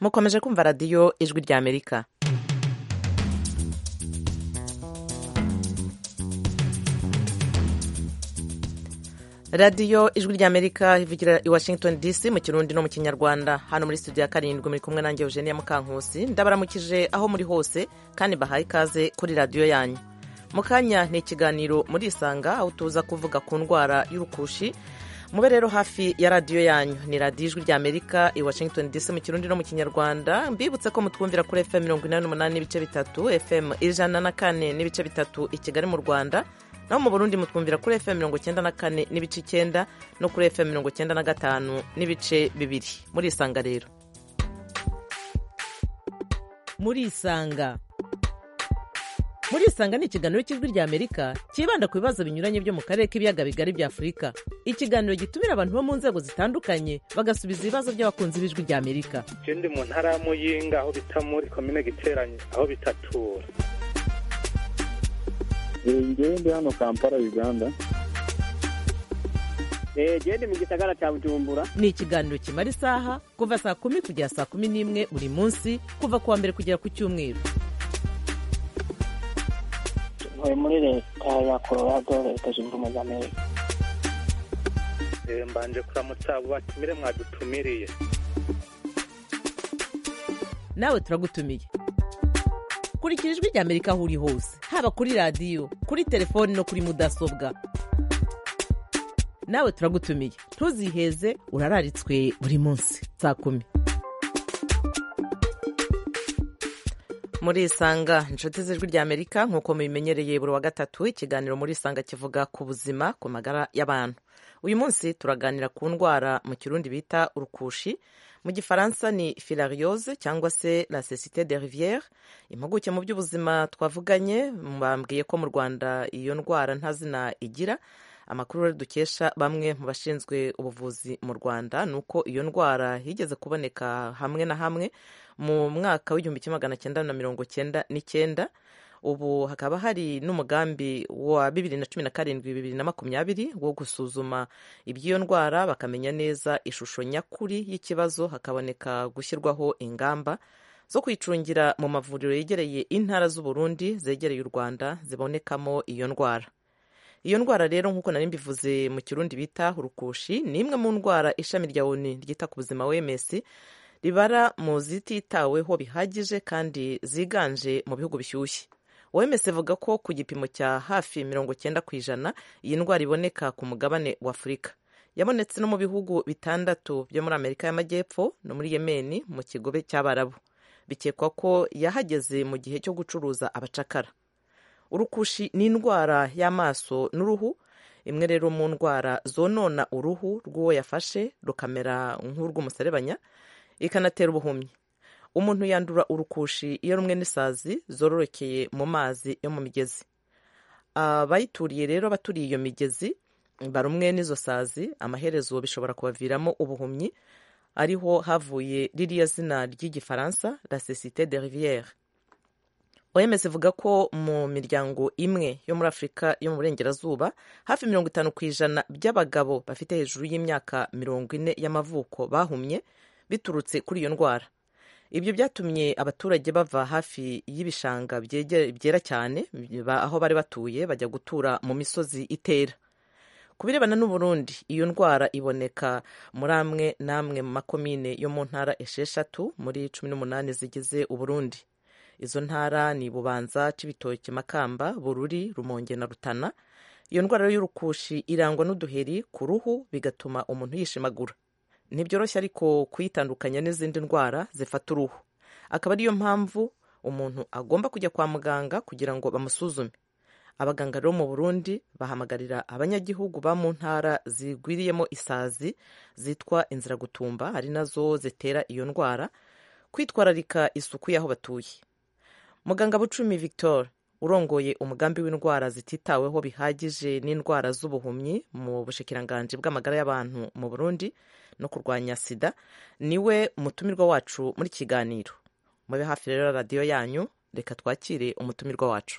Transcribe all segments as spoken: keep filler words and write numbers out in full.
mukomeje kumva radiyo ijwi rya amerika. radiyo ijwi rya amerika ivugira i washington dc mu kirundi no mu kinyarwanda. Hano muri studio ya karindwi muri kumwe nanjye Eugenia Mukankusi, ndabaramukije aho muri hose kandi bahaye ikaze kuri radiyo yanyu. Mu kanya ni ikiganiro muri Isanga aho tuza kuvuga ku ndwara y'urukushi. Mube rero hafi ya radiyo yanyu. Ni radiyo ijwi rya amerika i washington dc mu kirundi no mu kinyarwanda. Mbibutse ko mutwumvira kuri fm mirongo inani n'umunani n'ibice bitatu, fm ijana na kane n'ibice bitatu i Kigali mu Rwanda, naho mu Burundi mutwumvira kuri fm mirongo icyenda na kane n'ibice icyenda no kuri fm mirongo icyenda na gatanu n'ibice bibiri. Muri Isanga rero. Muri Isanga. Muri Isanga ni ikiganiro cy'ijwi rya Amerika kibanda ku bibazo binyuranye byo mu karere k'ibiyaga bigari bya Afurika. Ikiganiro gitumira abantu bo mu nzego zitandukanye bagasubiza ibibazo by'abakunzi b'ijwi rya Amerika. Je ndi mu ntara ya Muyinga aho bita muri commune Giteranye aho bitatura. Ngewe ndi hano Kampala Uganda. Eh je ndi mu gisagara cya Bujumbura. Ni ikiganiro kimara isaha kuva saa kumi kugera saa kumi n'imwe buri munsi kuva kuwa mbere kugera ku cyumweru. Ntuye muri leta ya Colorado, leta zunze ubumwe za Amerika. Eh mbanje kuramutsa abo batumire mwadutumiriye. Nawe turagutumiye. Kurikira ijwi rya Amerika aho uri hose, haba kuri radiyo, kuri telefoni no kuri mudasobwa. Nawe turagutumiye, ntuziheze, urararitswe buri munsi saa kumi. Muri Isanga, inshuti z'ijwi rya Amerika, nk'uko mubimenyereye buri wa gatatu, ikiganiro muri Isanga kivuga ku buzima, ku magara y'abantu. Uyu munsi turaganira ku ndwara mu kirundi bita urukushi, mu gifaransa ni filariose cyangwa se la cécité des rivières. Impuguke mu by'ubuzima twavuganye bambwiye ko mu Rwanda iyo ndwara nta zina igira. Amakuru rero dukesha bamwe mu bashinzwe ubuvuzi mu Rwanda nuko iyo ndwara higeze kuboneka hamwe na hamwe mu mwaka w'igihumbi kimwe magana cyenda na mirongo cyenda n'icyenda. Ubu hakaba hari n'umugambi wa bibiri na cumi na karindwi bibiri na makumyabiri wo gusuzuma iby'iyo ndwara bakamenya neza ishusho nyakuri y'ikibazo, hakaboneka gushyirwaho ingamba zo kwicungira mu mavuriro yegereye intara z'u Burundi zegereye u Rwanda zibonekamo iyo ndwara. Iyo ndwara rero nk'uko nari mbivuze mu kirundi bita urukushi ni imwe mu ndwara ishami rya O N U ryita ku buzima O M S ribara mu zititaweho bihagije kandi ziganje mu bihugu bishyushye. O M S ivuga ko ku gipimo cya hafi mirongo cyenda ku ijana iyi ndwara iboneka ku mugabane wa Afurika. Yabonetse no mu bihugu bitandatu byo muri Amerika y'Amajyepfo no muri Yemen mu kigobe cy'Abarabu. Bikekwa ko yahageze mu gihe cyo gucuruza abacakara. Urukushi ni indwara y'amaso n'uruhu, imwe rero mu ndwara zonona uruhu rw'uwo yafashe rukamera nk'urw'umuserebanya, ikanatera ubuhumyi. Umuntu yandura urukushi iyo rumwe n'isazi zororokeye mu mazi yo mu migezi. Abayituriye rero baturiye iyo migezi barumwe n'izo sazi, amaherezo bishobora kubaviramo ubuhumyi, ariho havuye ririya zina ry'igifaransa la cécité des rivières. O M S ivuga ko mu miryango imwe yo muri Afurika yo mu burengerazuba hafi mirongo itanu ku ijana by'abagabo bafite hejuru y'imyaka mirongo ine y'amavuko bahumye biturutse kuri iyo ndwara. Ibyo byatumye abaturage bava hafi y'ibishanga byera cyane aho bari batuye bajya gutura mu misozi itera. Ku birebana n'u Burundi, iyo ndwara iboneka muri amwe n'amwe mu makomine yo mu ntara esheshatu muri cumi n'umunani zigize u Burundi. Izo ntara ni Bubanza, Cibitoke, Makamba, Bururi, Rumonge na Rutana. Iyo ndwara y'urukushi irangwa n'uduheri ku ruhu bigatuma umuntu yishimagura. Ntibyoroshye ariko kuyitandukanya n'izindi ndwara zifata uruhu. Akaba ariyo mpamvu umuntu agomba kujya kwa muganga kugira ngo bamusuzume. Abaganga rero mu Burundi bahamagarira abanyagihugu ba mu ntara zigwiriyemo isazi zitwa inziragutumba, ari nazo zitera iyo ndwara, kwitwararika isuku y'aho batuye. Muganga Bucumi Victor urongoye umugambi w'indwara zititaweho bihagije n'indwara z'ubuhumyi mu bushikiranganje bw'amagara y'abantu mu Burundi no kurwanya sida niwe umutumirwa wacu muri kiganiro. Mube hafi rero radiyo yanyu, reka twakire umutumirwa wacu.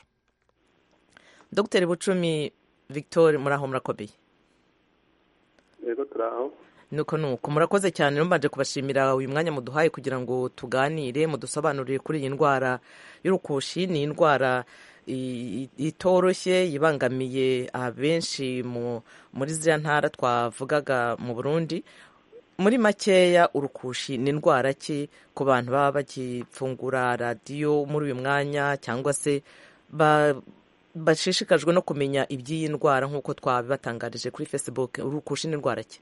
Dr Bucumi Victor, muraho murakomeye? Yego turaho. nuko nuko murakoze cyane mbanje kubashimira uyu mwanya muduhaye kugira ngo tuganire mudusobanurire kuri iyi ndwara y'urukushi. Ni indwara itoroshye yibangamiye abenshi muri ziriya ntara twavugaga mu Burundi. Muri makeya urukushi ni indwara ki ku bantu baba bagifungura radiyo muri uyu mwanya cyangwa se bashishikajwe no kumenya iby'iyi ndwara nk'uko twabibatangarije kuri Facebook? Urukushi ni indwara ki?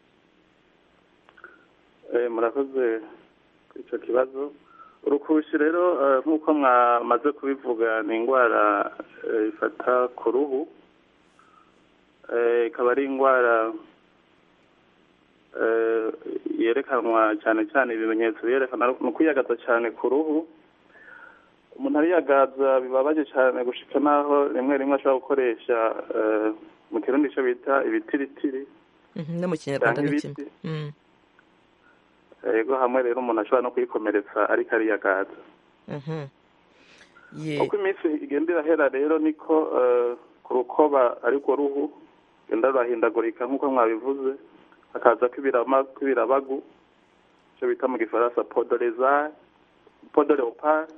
murakoze icyo kibazo. Urukushi rero nk'uko mwamaze kubivuga ni indwara ifata ku ruhu, ikaba ari indwara yerekanwa cyane cyane, ibimenyetso yerekana ni ukwiyagaza cyane ku ruhu. Umuntu ariyagaza bibabaje cyane gushika naho rimwe rimwe ashobora gukoresha mu kirundi icyo bita ibitiritiri no mu kinyarwanda ni kimwe. Yego, hamwe rero umuntu ashobora no kwikomeretsa ariko ariyagaza. Uko iminsi igenda irahera rero niko ku rukoba ariko ruhu genda rurahindagurika nk'uko mwabivuze, hakaza kw'ibirabagu icyo bita mu gifaransa podoreza podoreopar,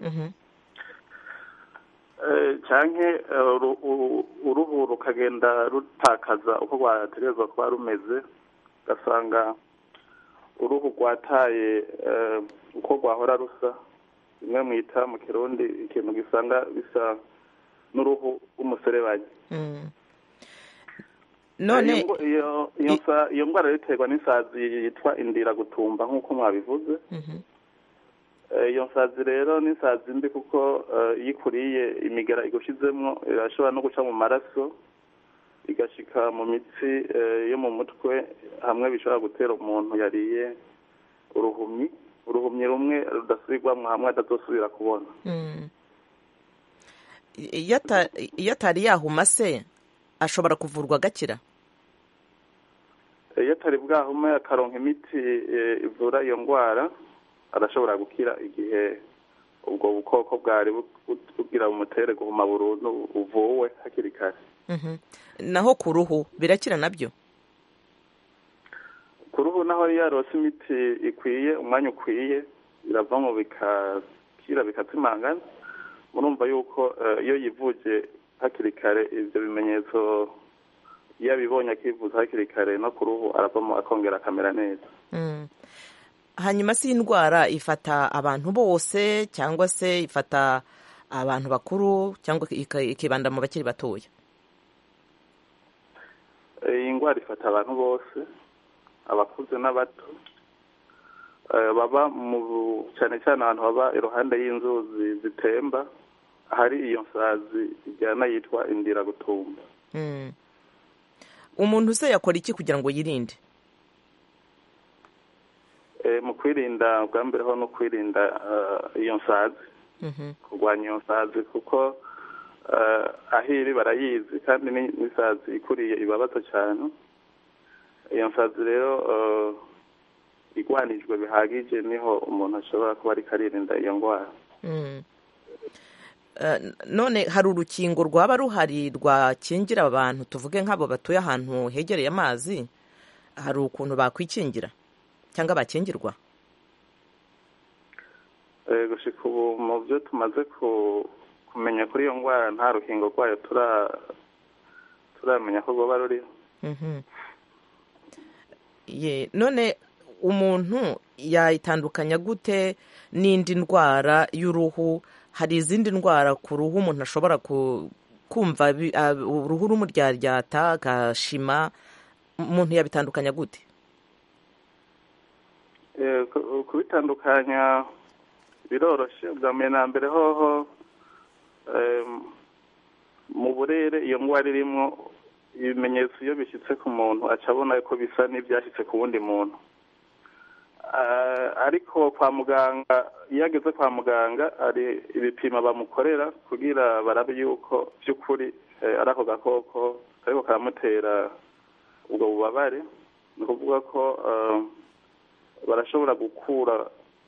canke uruhu rukagenda rutakaza uko rwategerezwa kuba rumeze, ugasanga uruhu rwataye uko rwahora rusa, rimwe mwita mu kirundi ikintu gisanga bisa n'uruhu rw'umuserebanyi. None iyo ndwara riterwa n'isazi yitwa indira gutumba nk'uko mwabivuze. Iyo nsazi rero ni nsazi mbi kuko iyo ikuriye imigera igushizemwo irashobora no guca mu maraso igashika mu mitsi yo mu mutwe, hamwe bishobora gutera umuntu yariye uruhumyi uruhumyi rumwe rudasubirwamwo, hamwe atazosubira kubona. iyo atari yahuma se ashobora kuvurwa agakira? Iyo atari bwahume akaronka imiti ivura iyo ndwara arashobora gukira igihe ubwo bukoko bwari bugira bumutere guhuma burundu uvuwe hakiri kare. Naho ku ruhu birakira nabyo? Ku ruhu naho yarose imiti ikwiye umwanya ukwiye biravamo bikakira bikatsimangana. Murumva yuko iyo yivuje hakiri kare ibyo bimenyetso iyo abibonye akivuza hakiri kare no ku ruhu aravamo akongera akamera neza. Hanyuma si indwara ifata abantu bose cyangwa se ifata abantu bakuru cyangwa ikibanda mu bakiri batoya? Iyi ndwara ifata abantu bose, abakuze n'abato, baba mu cyane cyane ahantu baba iruhande y'inzuzi zitemba hari iyo nsazi ijyana yitwa indira gutumba. Umuntu se yakora iki kugira ngo yirinde? Mu kwirinda bwa mbere ho no kwirinda iyo nsazi, kurwanya iyo nsazi kuko aho iri barayizi kandi n'isazi ikuriye ibabaza cyane. Iyo nsazi rero igwanijwe bihagije niho umuntu ashobora kuba ariko aririnda iyo ndwara. None hari urukingo rwaba ruhari rwakingira abantu, tuvuge nk'abo batuye ahantu hegereye amazi, hari ukuntu bakwikingira cyangwa bakingirwa? Gushika ubu mu byo tumaze kumenya kuri iyo ndwara nta rukingo rwayo turamenya ko rwaba ruriho. None umuntu yayitandukanya gute n'indi ndwara y'uruhu? Hari izindi ndwara ku ruhu umuntu ashobora kumva uruhu rumuryaryata agashima, umuntu yabitandukanya gute? Kubitandukanya biroroshye. Bwa mbere na mbere hoho mu burere iyo ndwara irimo ibimenyetso iyo bishyitse ku muntu aca abona ko bisa n'ibyashyitse ku wundi muntu. Ariko kwa muganga iyo ageze kwa muganga hari ibipimo bamukorera kugira barabe yuko by'ukuri ari ako gakoko kariko karamutera ubwo bubabare. Ni ukuvuga ko barashobora gukura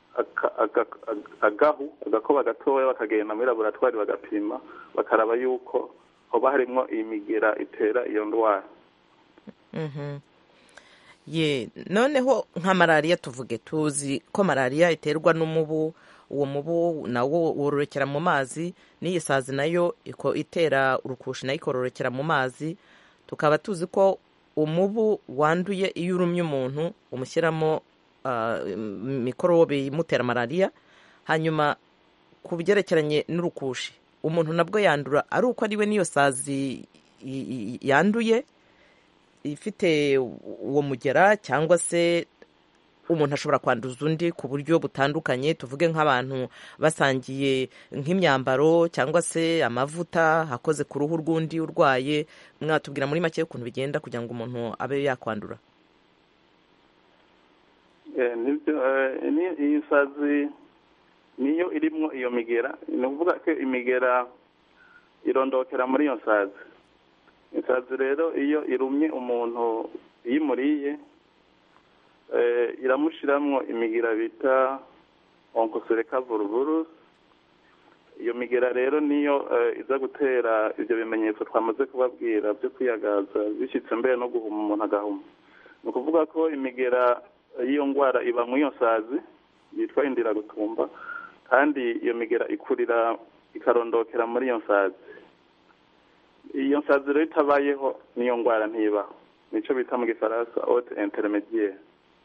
agahu agakoba gatoya bakagenda muri laboratwari bagapima bakaraba yuko hoba harimo iyi migera itera iyo ndwara. ye noneho nka malariya tuvuge tuzi ko malariya iterwa n'umubu, uwo mubu nawo wororokera mu mazi, n'iyi sazi nayo itera urukushi nayo ikororokera mu mazi. Tukaba tuzi ko umubu wanduye iyo urumye umuntu umushyiramo mikorobe imutera malariya. Hanyuma ku byerekeranye n'urukushi, umuntu nabwo yandura ari uko ari we n'iyo sazi yanduye ifite uwo mugera, cyangwa se umuntu ashobora kwanduza undi ku buryo butandukanye. Tuvuge nk'abantu basangiye nk'imyambaro cyangwa se amavuta akoze ku ruhu rw'undi urwaye. Mwatubwira muri make ukuntu bigenda kugira ngo umuntu abe yakwandura? iyi sazi niyo irimo iyo migera, ni ukuvuga ko imigera irondokera muri iyo sazi. Isazi rero iyo irumye umuntu yimuriye iramushiramwo imigira bita oncocerca volvulus. Iyo migera rero niyo iza gutera ibyo bimenyetso twamaze kubabwira byo kwiyagaza bishyitse mbere no guhuma umuntu agahuma. Ni ukuvuga ko imigera y'iyo ndwara iba mu iyo sazi yitwa indira gutumba, kandi iyo migera ikurira ikarondokera muri iyo sazi. Iyo nsazi rero itabayeho niyo ndwara ntibaho, nicyo bita mu gifaransa haute intermédiaire.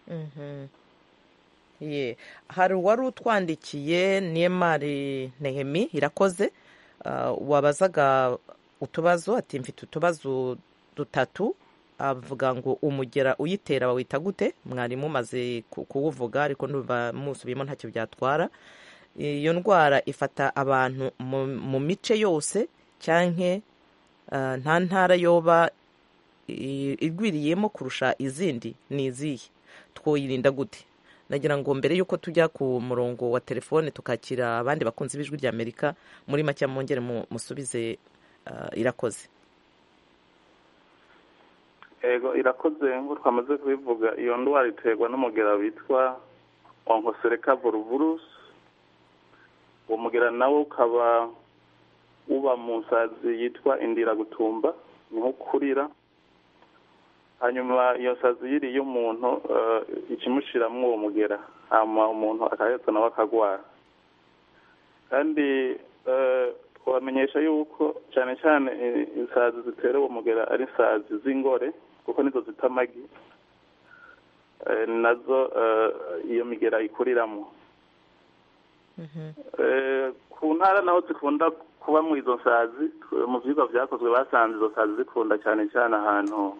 ye hari uwari utwandikiye Niemari Nehemi Irakoze, wabazaga utubazo ati mfite utubazo dutatu. Avuga ngo umugera uyitera bawita gute? Mwari mumaze kuwuvuga ariko ndumva musubiyemo ntacyo byatwara. Iyo ndwara ifata abantu mu mice yose cyanke nta ntara yoba igwiriyemo kurusha izindi? Ni izihe? Twoyirinda gute? Nagira ngo mbere yuko tujya ku murongo wa telefone tukakira abandi bakunzi b'ijwi rya Amerika, muri make mwongere musubize Irakoze. Ego Irakoze ngo twamaze kubivuga, iyo ndwara iterwa n'umugera witwa oncocerca volvulus. Uwo mugera nawo ukaba uba mu nsazi yitwa indira gutumba, niho kurira. Hanyuma iyo nsazi yiriye umuntu ikimushiramwo uwo mugera, hama umuntu akaheza nawe akagwara. Kandi twamenyesha yuko cyane cyane insazi zitera uwo mugera ari insazi z'ingore, kuko nizo zita amagi, nazo iyo migera ikuriramo. Ku ntara naho zikunda kuba mu izo nsazi, mu byigwa byakozwe basanze izo nsazi zikunda cyane cyane ahantu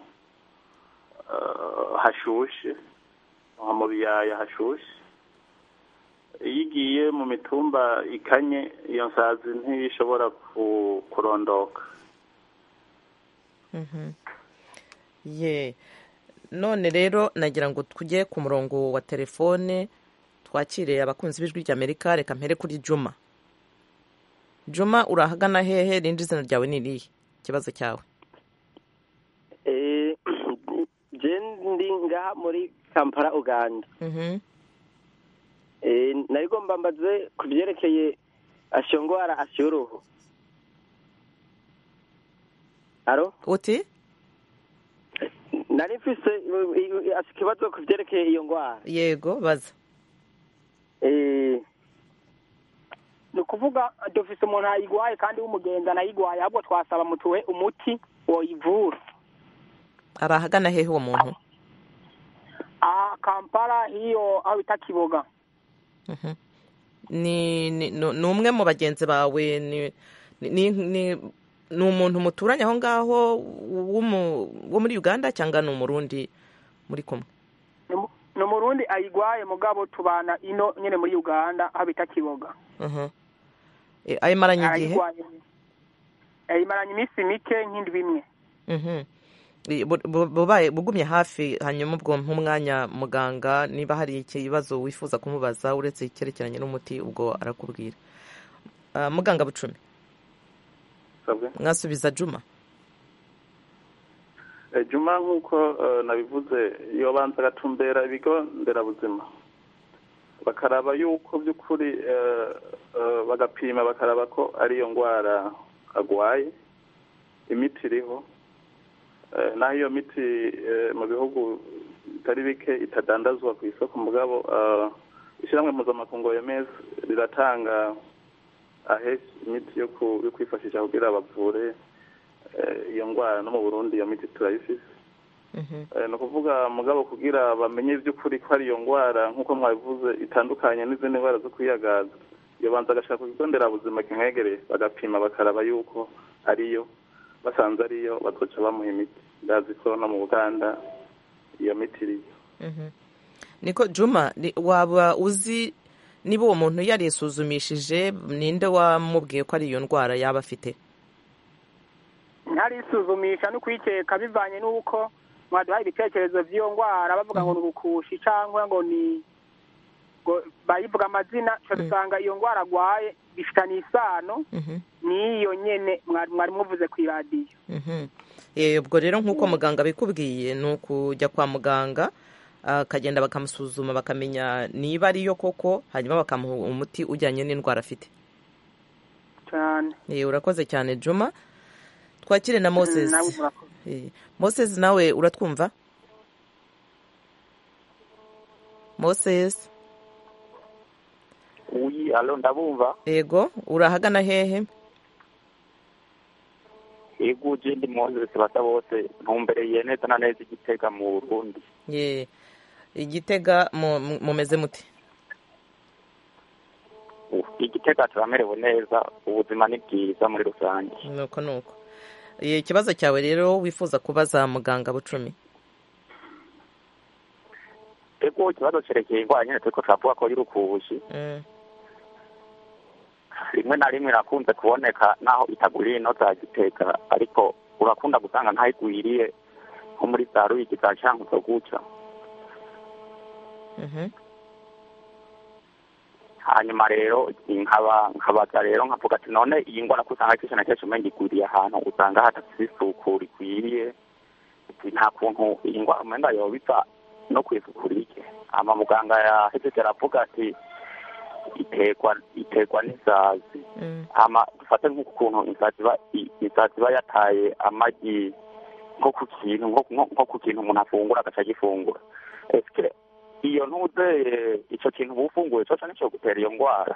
hashushe, mu biyaya hashushe. Iyo igiye mu mitumba ikanye, iyo nsazi ntishobora kurondoka. ye none rero nagira ngo tujye ku murongo wa telefone twakire abakunzi b'ijwi rya Amerika. Reka mpere kuri Juma. Juma, urahagana hehe? Rindi zina ryawe ni irihe? Ikibazo cyawe? eh je ndi ngaha muri Kampala, Uganda. Mhm. eh nariko mbambaze kubyerekeye ashongwara ashyuruhu. Aro? Uti? Nari mfise ikibazo kubyerekeye iyo ngwara. Yego, baza. eh ni kuvuga dufise umuntu ayigwaye kandi w'umugenza nayigwaye, ahubwo twasaba mutuwe umuti woyivura. Arahagana hehe uwo muntu? Ah, Kampala hiyo aho bita Kiboga. Mhm. Ni ni umwe mu bagenzi bawe? Ni ni ni ni umuntu muturanye aho ngaho wo muri Uganda cyangwa ni umurundi muri kumwe? Ni umurundi ayigwaye, mugabo tubana ino nyene muri Uganda aho bita Kiboga. Mhm. Eh, ayimaranye igihe? Ayimaranye iminsi mike nk'indi bimwe. Mhm. Bubaye bugumye hafi. Hanyuma ubwo nk'umwanya muganga niba hari ikibazo wifuza kumubaza uretse icyerekeranye n'umuti ubwo arakubwira. Uh, muganga Bucumi, mwasubiza Juma? E, Juma nk'uko uh, nabivuze iyo banza agatumbera ibigo nderabuzima bakaraba yuko by'ukuri uh, uh, bagapima bakaraba ko ari iyo ndwara agwaye, imiti iriho. Uh, naho iyo miti uh, mu bihugu bitari bike itadandazwa ku isoko mugabo ishyirahamwe mpuzamakungu O M S riratanga ahenshi imiti yo kwifashisha kugira bavure iyo ndwara no mu Burundi iyo miti turayifise ni ukuvuga mugabo kugira bamenye iby'ukuri ko ari iyo ndwara nk'uko mwabivuze itandukanye n'izindi ndwara zo kwiyagaza iyo banza agashaka ku kigo nderabuzima kimwegereye bagapima bakaraba yuko ariyo basanze ariyo bazoca bamuha imiti ndazi ko no mu Buganda iyo miti iriyo niko Juma waba uzi niba uwo muntu yarisuzumishije ninde wamubwiye ko ari iyo ndwara yaba afite ntarisuzumisha no kwikeka bivanye n'uko mwaduhaye ibitekerezo by'iyo ndwara bavuga ngo ni ubukushi cyangwa ngo ni bayivuga amazina dusanga iyo ndwara arwaye bifitanye isano n'iyo nyene mwari muvuze ku iradiyo ubwo rero nk'uko muganga bikubwiye ni ukujya kwa muganga akagenda bakamusuzuma bakamenya niba ariyo koko hanyuma bakamuha umuti ujyanye n'indwara afite cyane urakoze cyane Juma twakire na Moses Moses nawe uratwumva Moses uyi alo ndabumva yego urahagana hehe yego je ndi Moses bata bose ntumbereye neza na neza Igitega mu Burundi ye Igitega mumeze muti Igitega turamerewe neza ubuzima ni bwiza muri rusange nuko nuko ikibazo cyawe rero wifuza kubaza muganga Bucumi ego ikibazo cerekeye indwara nyene turiko turavuga ko y'urukubushi rimwe na rimwe irakunze kuboneka naho itagwiriye ino za Gitega ariko urakunda gusanga ntayigwiriye nko muri za Ruyigi za Cankuzo guca hanyuma rero nkaba nkabaza rero nkavuga ati none iyi ndwara ko usanga kenshi na kenshi umenga igwiriye ahantu usanga hadafite isuku rikwiriye nta kuntu iyi ndwara umenga yoba iva no kw'isuku rike ama muganga yahejeje aravuga ati iterwa iterwa n'isazi ama dufate nk'ukuntu insazi iba insazi iba yataye amagi nko ku kintu nko ku kintu umuntu afungura agaca agifungura eske iyo ntuze icyo kintu bufunguye cyo cyane cyo gutera iyo ndwara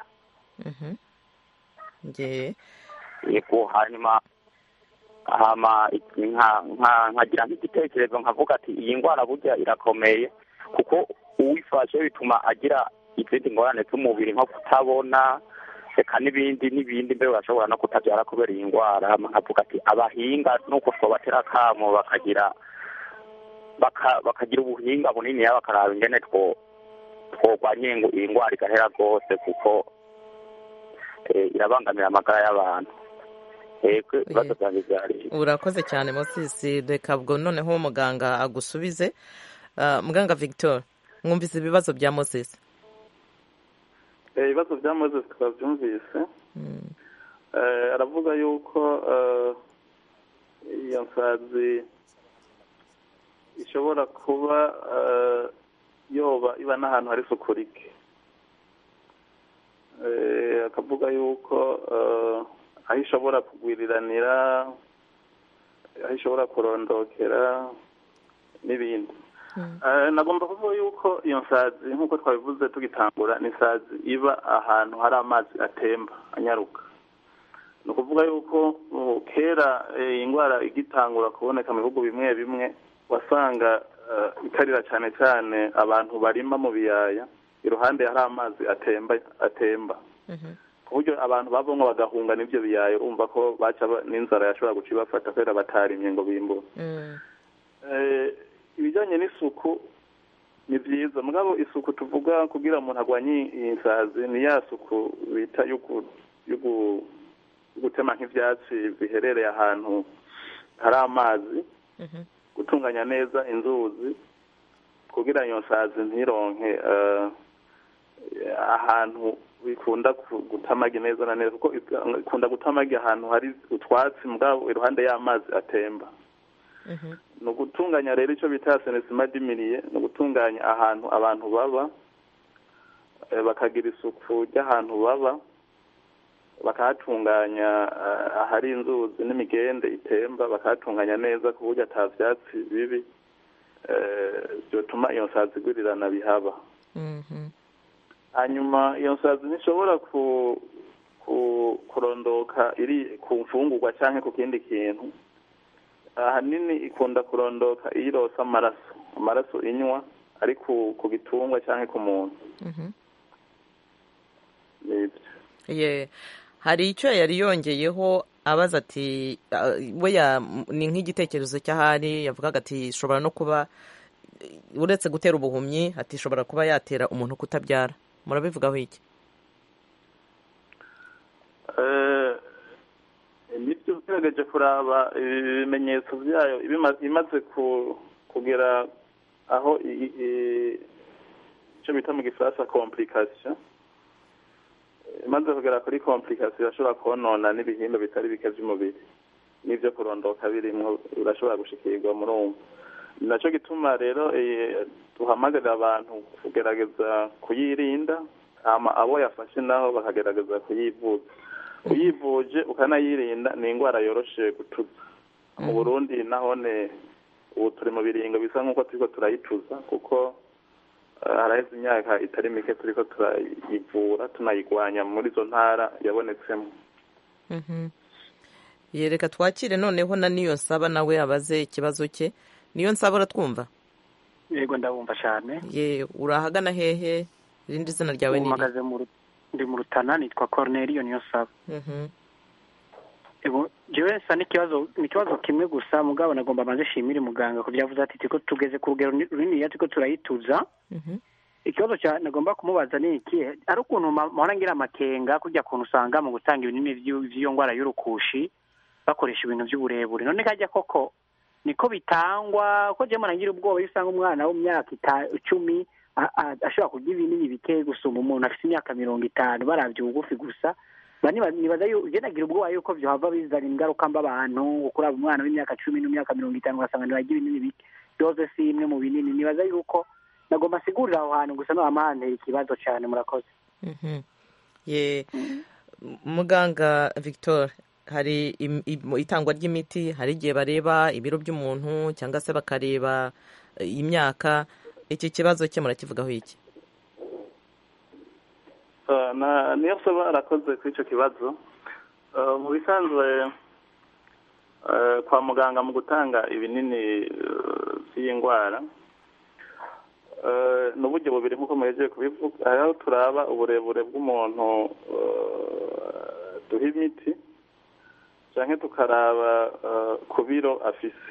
yego hanyuma hama nkagira nk'igitekerezo nkavuga ati iyi ndwara burya irakomeye kuko uwifashe bituma agira izindi ngorane z'umubiri nko kutabona reka n'ibindi n'ibindi mbe bashobora no kutabyara kubera iyi ndwara nkavuga ati abahinga nuko twobatera akamo bakagira bakagira ubuhinga bunini yaba bakaraba ingene two twogwanye iyi ndwara igahera rwose kuko irabangamira amagara y'abantu urakoze cyane Moses reka bwo noneho muganga agusubize muganga Victor mwumvise ibibazo bya Moses ibibazo bya Moses twabyumvise aravuga yuko iyo nsazi ishobora kuba yoba iba n'ahantu hari isuku rike akavuga yuko aho ishobora kugwiriranira aho ishobora kurondokera n'ibindi nagomba kuvuga yuko iyo nsazi nk'uko twabivuze tugitangura ni insazi iba ahantu hari amazi atemba anyaruka ni ukuvuga yuko kera indwara igitangura kuboneka mu bihugu bimwe bimwe wasanga ikarira cyane cyane abantu barima mu biyaya iruhande hari amazi atemba atemba ku buryo abantu bavamo bagahunga n'ibyo biyaya urumva ko baca n'inzara yashobora guca ibafata kubera batarimye ngo bimbure ibijyanye n'isuku ni byiza mugabo isuku tuvuga kugira umuntu agwanye iyi nsazi ni ya suku bita yo gutema nk'ibyatsi biherereye ahantu hari amazi gutunganya neza inzuzi kugira iyo nsazi ntironke ahantu bikunda gutamagi neza na neza kuko ikunda gutamagi ahantu hari utwatsi mugabo iruhande y'amazi atemba ni ugutunganya rero icyo bita senesima dimiriye ni ugutunganya ahantu abantu baba bakagira isuku ry'ahantu baba bakahatunganya ahari inzuzi n'imigende itemba bakahatunganya neza ku buryo ata byatsi bibi byotuma iyo nsazi igurirana bihaba. Hanyuma iyo nsazi ntishobora ku kurondoka iri ku mfungurwa cyangwa ku kindi kintu. Ahanini ikunda kurondoka iyo irose amaraso amaraso inywa ari ku gitungwa cyangwa ku muntu. ye hari icyo yari yongeyeho abaza ati we ni nk'igitekerezo cy'ahari yavugaga ati ishobora no kuba uretse gutera ubuhumyi ati ishobora kuba yatera umuntu kutabyara. Murabivugaho iki? nibyo ugerageje kuraba ibimenyetso byayo imaze kugera aho icyo bita mu gifaransa complication, imaze kugera kuri complication irashobora konona n'ibihimba bitari bike by'umubiri n'ibyo kurondoka birimo birashobora gushikirwa muri uwo. Nacyo gituma rero duhamagarira abantu kugerageza kuyirinda, abo yafashe naho bakagerageza kuyivuza. Uyivuje ukanayirinda ni indwara yoroshe gutuza. Mu Burundi nahone ubu turi mu biringo bisa nk'uko turiko turayituza, kuko haraheze imyaka itari mike turiko turayivura tunayigwanya muri izo ntara yabonetsemo. Yereka twakire noneho na niyo nsaba nawe abaze ikibazo cye. Niyo nsaba uratwumva? Yego ndabumva cyane. Ye urahagana hehe? Irindi zina ryawe ni? Mpagaze mu ndi mu Rutana, nitwa Cornelio niyo nsaba. Mhm. Ego jewe sa n'ikibazo n'ikibazo kimwe gusa mugabo nagomba maze shimire muganga ko byavuze ati tiko tugeze ku rugero runini yatiko turayituza. Mhm. Ikibazo cya nagomba kumubaza ni iki? Ari ukuntu mahora ngira amakenga kujya kuntu usanga mu gutanga ibinini by'iyo ngwara y'urukushi bakoresha ibintu by'uburebure. None kajya koko niko bitangwa ko je mara ngira ubwoba yusanga umwana w'umyaka icumi ashobora kurya ibinini bike gusumba umuntu afite imyaka mirongo itanu baravye ubugufi gusa. Bani nibaza yo je nagira ubwoba yuko byo hava bizana ingaruka mba abantu kuraba umwana w'imyaka cumi n'imyaka mirongo itanu gasanga ntibagira ibinini bike. Doze si imwe mu binini. Nibaza yuko nagomba sigurira aho hantu gusa no amahane ikibazo cyane. Murakoze. Mhm. Ye muganga Victor, hari itangwa ry'imiti, hari igihe bareba ibiro by'umuntu cyangwa se bakareba imyaka. Iki kibazo cye murakivugaho iki? na niyo saba arakoze kuri icyo kibazo. Mu bisanzwe kwa muganga mu gutanga ibinini by'iyi ndwara n'uburyo bubiri nk'uko muhejeje kubivuga. Aho turaba uburebure bw'umuntu duha imiti cyangwa tukaraba ku biro afise.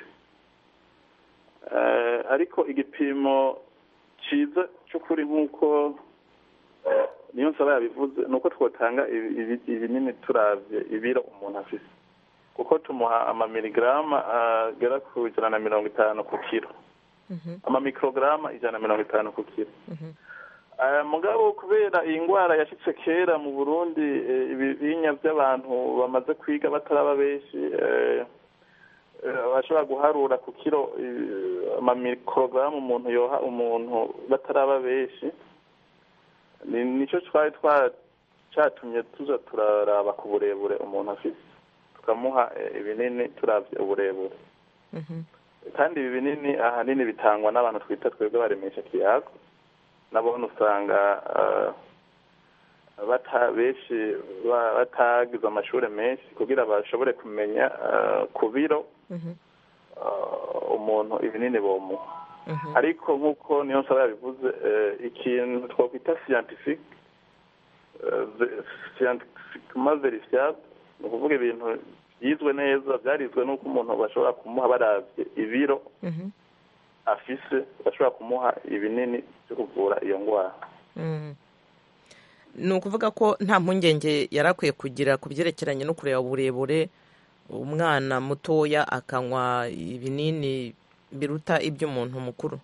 Ariko igipimo cyiza cy'ukuri nk'uko niyo nsaba yabivuze ni uko twatanga ibinini turavye ibiro umuntu afise, kuko tumuha amamiligarama agera ku ijana na mirongo itanu ku kiro, amamikorogaramu ijana na mirongo itanu ku kiro. Mugabo kubera iyi ndwara yashitse kera mu Burundi, ibibinya by'abantu bamaze kwiga bataraba benshi bashobora guharura ku kiro amamikorogaramu umuntu yoha umuntu bataraba benshi. Nicyo twari twacatumye tuza turaraba ku burebure umuntu afite, tukamuha ibinini turavye uburebure. Kandi ibi binini ahanini bitangwa n'abantu twita twebwe baremesha kiyago, nabo usanga benshi batagize amashuri menshi kugira bashobore kumenya ku biro umuntu ibinini bomuha. Ariko nk'uko niyo nsaba yabivuze, ikintu twakwita scientifique scientifiquement verifiable, ni ukuvuga ibintu byizwe neza, byarizwe n'uko umuntu bashobora kumuha baravye ibiro afise, bashobora kumuha ibinini byo kuvura iyo ndwara. Ni ukuvuga ko nta mpungenge yari akwiye kugira ku byerekeranye no kureba uburebure umwana mutoya akanywa ibinini biruta iby'umuntu mukuru.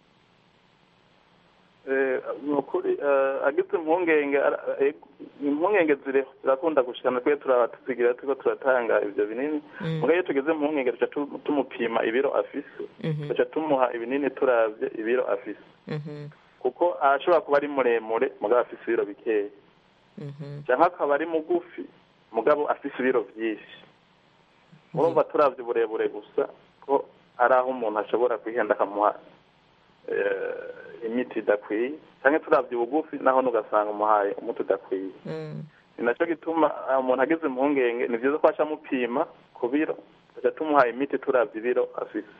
Nukuri agize impungenge, impungenge zirakunda gushikana twe turabatuzigira tuko turatanga ibyo binini. Muga iyo tugeze impungenge tuca tumupima ibiro afise, tuca tumuha ibinini turavye ibiro afise, kuko ashobora kuba ari muremure mugabo afise ibiro bikeya, cyangwa akaba ari mugufi mugabo afise ibiro byinshi. Murumva turavye uburebure gusa ko ari aho umuntu ashobora kwihenda akamuha imiti idakwiye cyangwa turabye ubugufi naho nugasanga umuhaye umuti udakwiye. Ni nacyo gituma umuntu agize impungenge ni byiza ko aca amupima ku biro tugaca tumuhaye imiti turabye ibiro afise.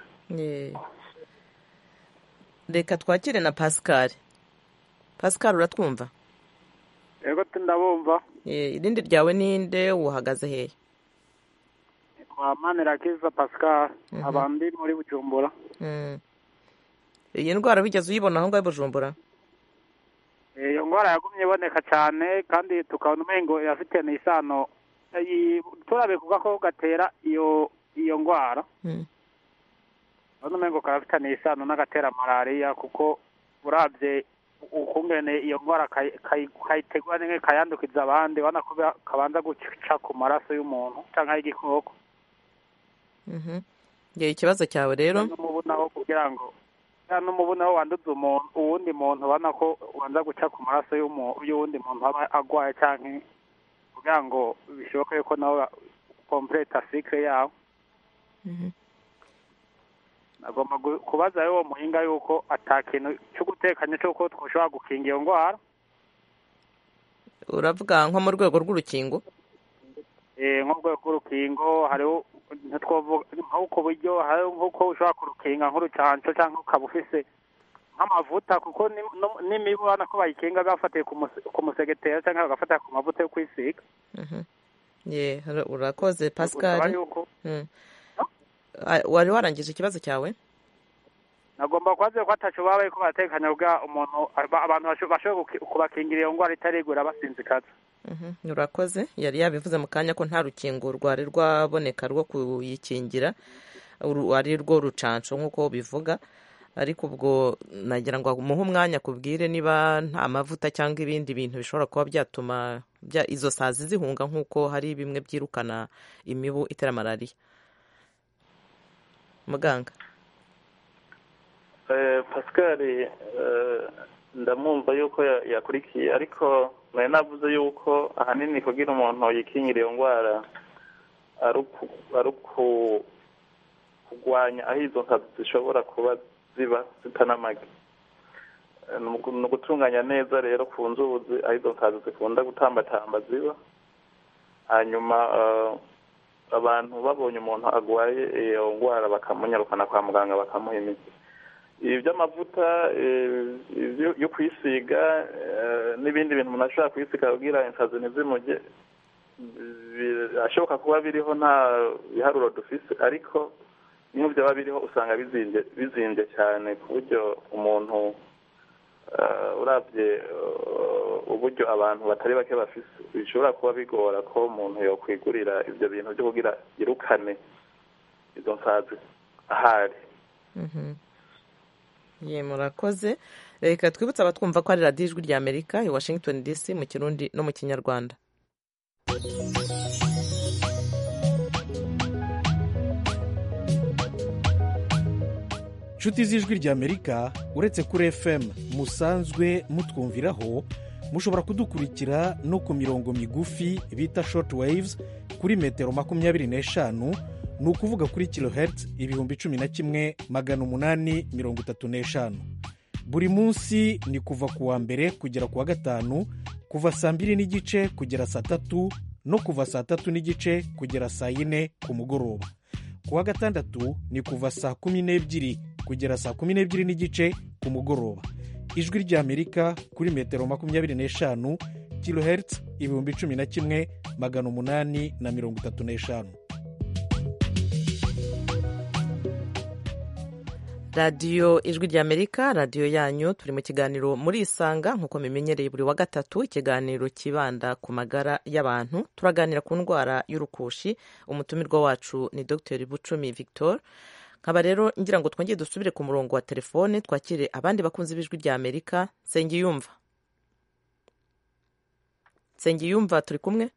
Reka twakire na Pascal. Pascal uratwumva? Yego ndabumva. Irindi ryawe ninde uhagaze hehe? Kwa Manirakiza Pascal abandi muri Bujumbura. Iyi ndwara bigeze uyibona aho ngaho Bujumbura? Iyo ndwara yagumye iboneka cyane kandi tukabona umengo yafite n'isano turabe kuvuga ko gatera iyo iyo ndwara. Ubona umengo karafite n'isano n'agatera malaria kuko urabye ukungene iyo ndwara kayitegwa n'inge kayandukiza abandi bana ko kabanza guca ku maraso y'umuntu cyangwa y'igikoko. Mhm. Ye ikibazo cyawe rero n'umubunaho kugira ngo n'umubunaho wanduza umuntu uwundi muntu bana ko wanza guca ku maraso y'uwundi muntu aba agwaye cyangwa kugira ngo bishoboke ko nawe complete cycle yawo. Mhm. Nagomba kubaza yo muhinga yuko atakintu cyo gutekanya cyo ko twoshobora gukinga iyo ndwara. Uravuga nko mu rwego rw'urukingo? Eh nko rwego rw'urukingo hariho ntitwovuga nko buryo hari nko ushobora kurukinga nk'urucanco cyangwa ukabufise nk'amavuta kuko n'imibu bana ko bayikinga bafatiye ku musegetera cyangwa bagafata ku mavuta yo kwisiga. Mhm. Ye urakoze Pascal. Wari warangije ikibazo cyawe? Nagomba kwaze ko atacu babaye ko batekanya bwa umuntu abantu bashobora kubakingira iyo ndwara itarigura basinzikaza. Mhm. Urakoze yari yabivuze mu kanya ko nta rukingo rwari rwaboneka rwo kuyikingira ari rwo rucanco nk'uko bivuga ariko ubwo nagira ngo umuhe umwanya kubwire niba nta mavuta cyangwa ibindi bintu bishobora kuba byatuma izo sazi zihunga nk'uko hari bimwe byirukana imibu itera malaria. Muganga Pascal ndamwumva yuko yakurikiye ariko nari navuze yuko ahanini kugira umuntu yikingira iyo ndwara ari kurwanya aho izo nkazi zishobora kuba ziba zitanamage. Ni ugutunganya neza rero ku nzuzi aho izo nkazi zikunda gutambatamba ziba hanyuma abantu babonye umuntu agwaye iyo ndwara bakamunyarukana kwa muganga bakamuha imiti. Ibi by'amavuta yo kwisiga n'ibindi bintu umuntu ashobora kwisiga kugira insazi ntizimujye birashoboka kuba biriho nta biharuro dufise ariko niyo byaba biriho usanga bizinze bizinze cyane ku buryo umuntu urabye uburyo abantu batari bake bafise bishobora kuba bigora ko umuntu yokwigurira ibyo bintu byo kugira yirukane izo nsazi ahari. Mhm. Ye murakoze. Reka twibutsa abatwumva ko ari radiyo ijwi rya Amerika i Washington D C mu Kirundi no mu Kinyarwanda. Nshuti z'ijwi rya Amerika uretse kuri F M musanzwe mutwumviraho mushobora kudukurikira no ku mirongo migufi bita short waves kuri metero makumyabiri n'eshanu ni ukuvuga kuri kilohertz ibihumbi cumi na kimwe magana umunani mirongo itatu n'eshanu. Buri munsi ni kuva ku wa mbere kugera ku wa gatanu kuva saa mbiri n'igice kugera saa tatu no kuva saa tatu n'igice kugera saa yine ku mugoroba. Ku wa gatandatu ni kuva saa kumi n'ebyiri kugera saa kumi n'ebyiri n'igice ku mugoroba. Ijwi ry'Amerika kuri metero makumyabiri n'eshanu kilohertz ibihumbi cumi na kimwe magana umunani na mirongo itatu n'eshanu. radiyo ijwi ry'Amerika radiyo yanyu turi mu kiganiro muri isanga nk'uko mimenyereye buri wa gatatu ikiganiro kibanda ku magara y'abantu turaganira ku ndwara y'urukushi. Umutumirwa wacu ni Dr Bucumi Victor. Nkaba rero ngira ngo twongere dusubire ku murongo wa telefone twakire abandi bakunzi b'ijwi ry'Amerika. Nsengiyumva Nsengiyumva turi kumwe?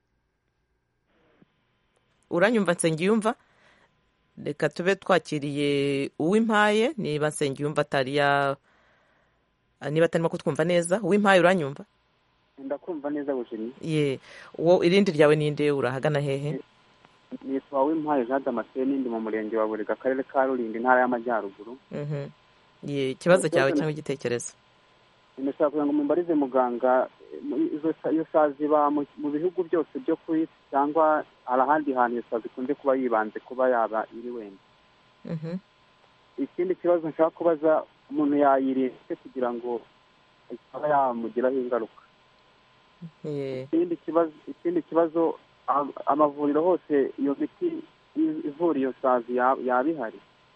Uranyumva Nsengiyumva? Reka tube twakiriye Uwimpaye niba Nsengiyumva atari ya niba atarimo kutwumva neza. Uwimpaye uranyumva? Ndakumva neza Bushimi. Ye uwo irindi ryawe ninde urahagana hehe? Nitwa Uwimpaye Jean Damascene ndi mu murenge wa Burega akarere ka Rulindo intara y'Amajyaruguru. Mhm. ikibazo cyawe cyangwa igitekerezo? ndashaka kugira ngo mumbarize muganga, iyo sazi iba mu bihugu byose byo ku isi cyangwa hari ahandi hantu iyo sazi ikunze kuba yibanze kuba yaba iri wenda? ikindi kibazo nshaka kubaza, umuntu yayirinda kugira ngo itaba yamugiraho ingaruka? ikindi kibazo ikindi kibazo amavuriro hose iyo miti ivura iyo sazi yaba ihari?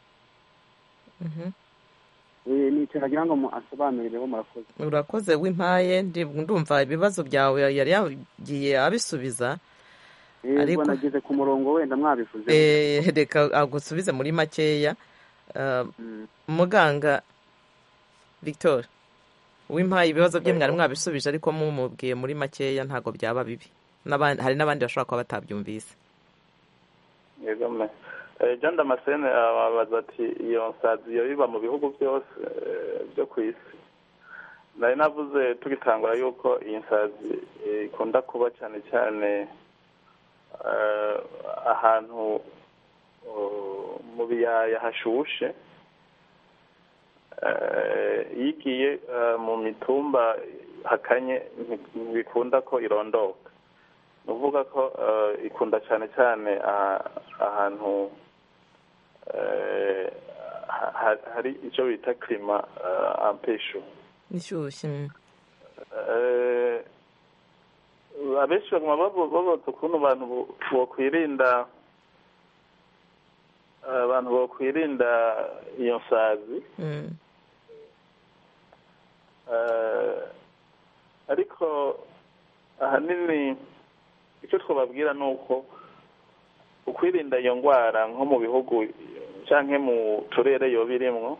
ni icyo nagira ngo asobanurireho. murakoze. urakoze w'impaye, ndumva ibibazo byawe yari yagiye abisubiza, ariko nageze ku murongo wenda mwabivuze. reka agusubize muri makeya. muganga Victor w'impaye, ibibazo bye mwari mwabisubije ariko mumubwiye muri makeya ntabwo byaba bibi, hari n'abandi bashobora kuba batabyumvise. yego me Jean Damascene ababaza ati iyo sazi iyo biba mu bihugu byose byo ku isi. nari navuze tugitangura yuko iyi sazi ikunda kuba cyane cyane ahantu mu biyaya hashushe, yigiye mu mitumba hakanye ntibikunda ko irondoka. ni ukuvuga ko ikunda cyane cyane ahantu hari icyo bita klima ampesho ishyushye. abenshi baguma babaza ukuntu abantu bokwirinda abantu bokwirinda iyo sazi. ariko ahanini icyo twababwira ni uko ukwirinda iyo ndwara nko mu bihugu cyangwa mu turere yo birimwo,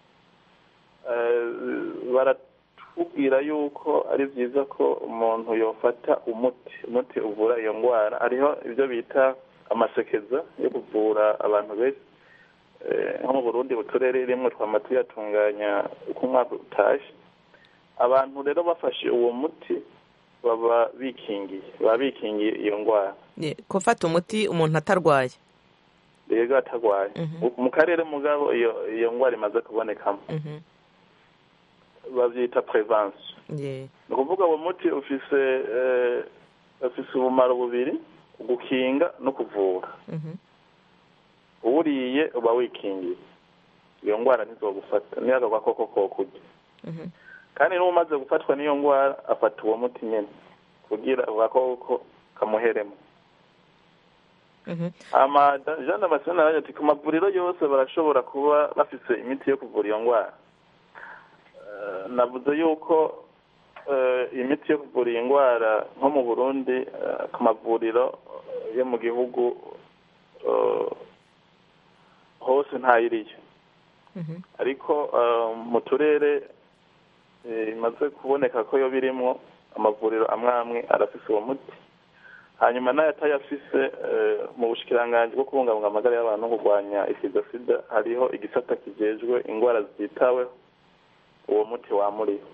baratubwira yuko ari byiza ko umuntu yofata umuti umuti uvura iyo ndwara. hariho ibyo bita amasekeza yo kuvura abantu benshi, nko mu Burundi mu turere rimwe twama tuyatunganya uko umwaka utashye. abantu rero bafashe uwo muti baba bikingiye baba bikingiye iyo ndwara. gufata umuti umuntu atarwaye? yego atarwaye. mu karere mugabo iyo iyo ndwara imaze kubonekamo babyita prevention. ni ukuvuga uwo muti ufise ufise ubumaro bubiri, gukinga no kuvura. uwuriye uba wikingiye, iyo ndwara ntizogufata niyo agakoko ko kurya. kandi n'uwo umaze gufatwa n'iyo ndwara afata uwo muti nyine kugira agakoko kamuheremo. Jean Damascene aravuga ati ku mavuriro yose barashobora kuba bafite imiti yo kuvura iyo ndwara. navuze yuko imiti yo kuvura iyi ndwara nko mu Burundi ku mavuriro yo mu gihugu hose ntayiriyo, ariko mu turere imaze kuboneka ko yo birimo amavuriro amwe amwe arafise uwo muti. hanyuma nayo atayafise mu bushikiranganji bwo kubungabunga amagara y'abantu no kurwanya isida sida hariho igisata kijejwe indwara zitaweho, uwo muti wamuriho.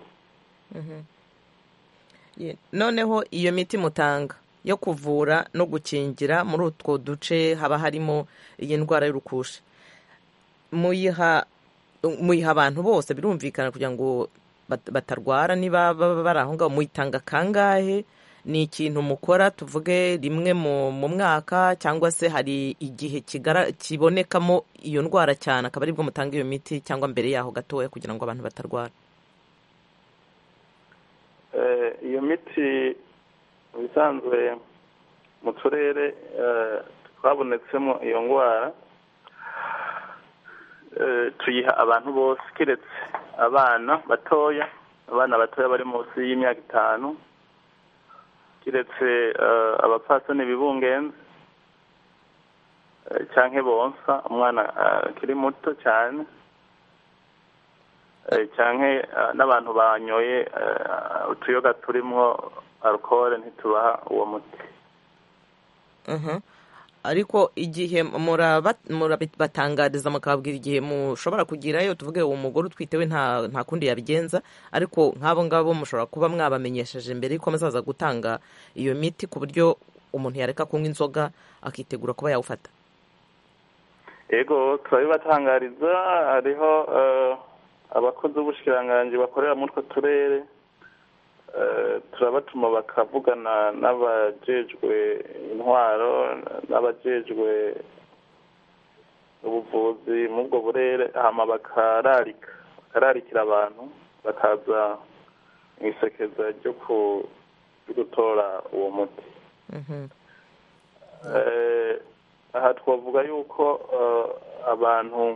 noneho iyo miti mutanga yo kuvura no gukingira muri utwo duce haba harimo iyi ndwara y'urukushi, muyiha muyiha abantu bose birumvikana kugira ngo batarwara? niba bari aho ngaho muyitanga kangahe? ni ikintu mukora tuvuge rimwe mu mwaka, cyangwa se hari igihe kibonekamo iyo ndwara cyane akaba aribwo mutanga iyo miti, cyangwa mbere yaho gatoya kugira ngo abantu batarwara? iyo miti bisanzwe mu turere twabonetsemo iyo ndwara tuyiha abantu bose kiretse abana batoya abana batoya bari munsi y'imyaka itanu, kiretse abapfasoni bibungenze cyangwa bonsa umwana akiri muto cyane, cyangwa n'abantu banyoye utuyoga turimo alcohol ntitubaha uwo muti. ariko igihe murabatangariza mukababwira igihe mushobora kugirayo, tuvuge uwo mugore utwite we nta nta kundi yabigenza, ariko nk'abo ngabo mushobora kuba mwabamenyesheje mbere yuko muzaza gutanga iyo miti ku buryo umuntu yareka kunywa inzoga akitegura kuba yawufata? yego turabibatangariza. hariho abakozi b'ubushikiranganji bakorera muri utwo turere turabatuma bakavugana n'abajejwe intwaro n'abajejwe ubuvuzi muri ubwo burere hama bakararika bakararikira abantu bakaza mu isekeza ryo gutora uwo muti. Aha twavuga yuko abantu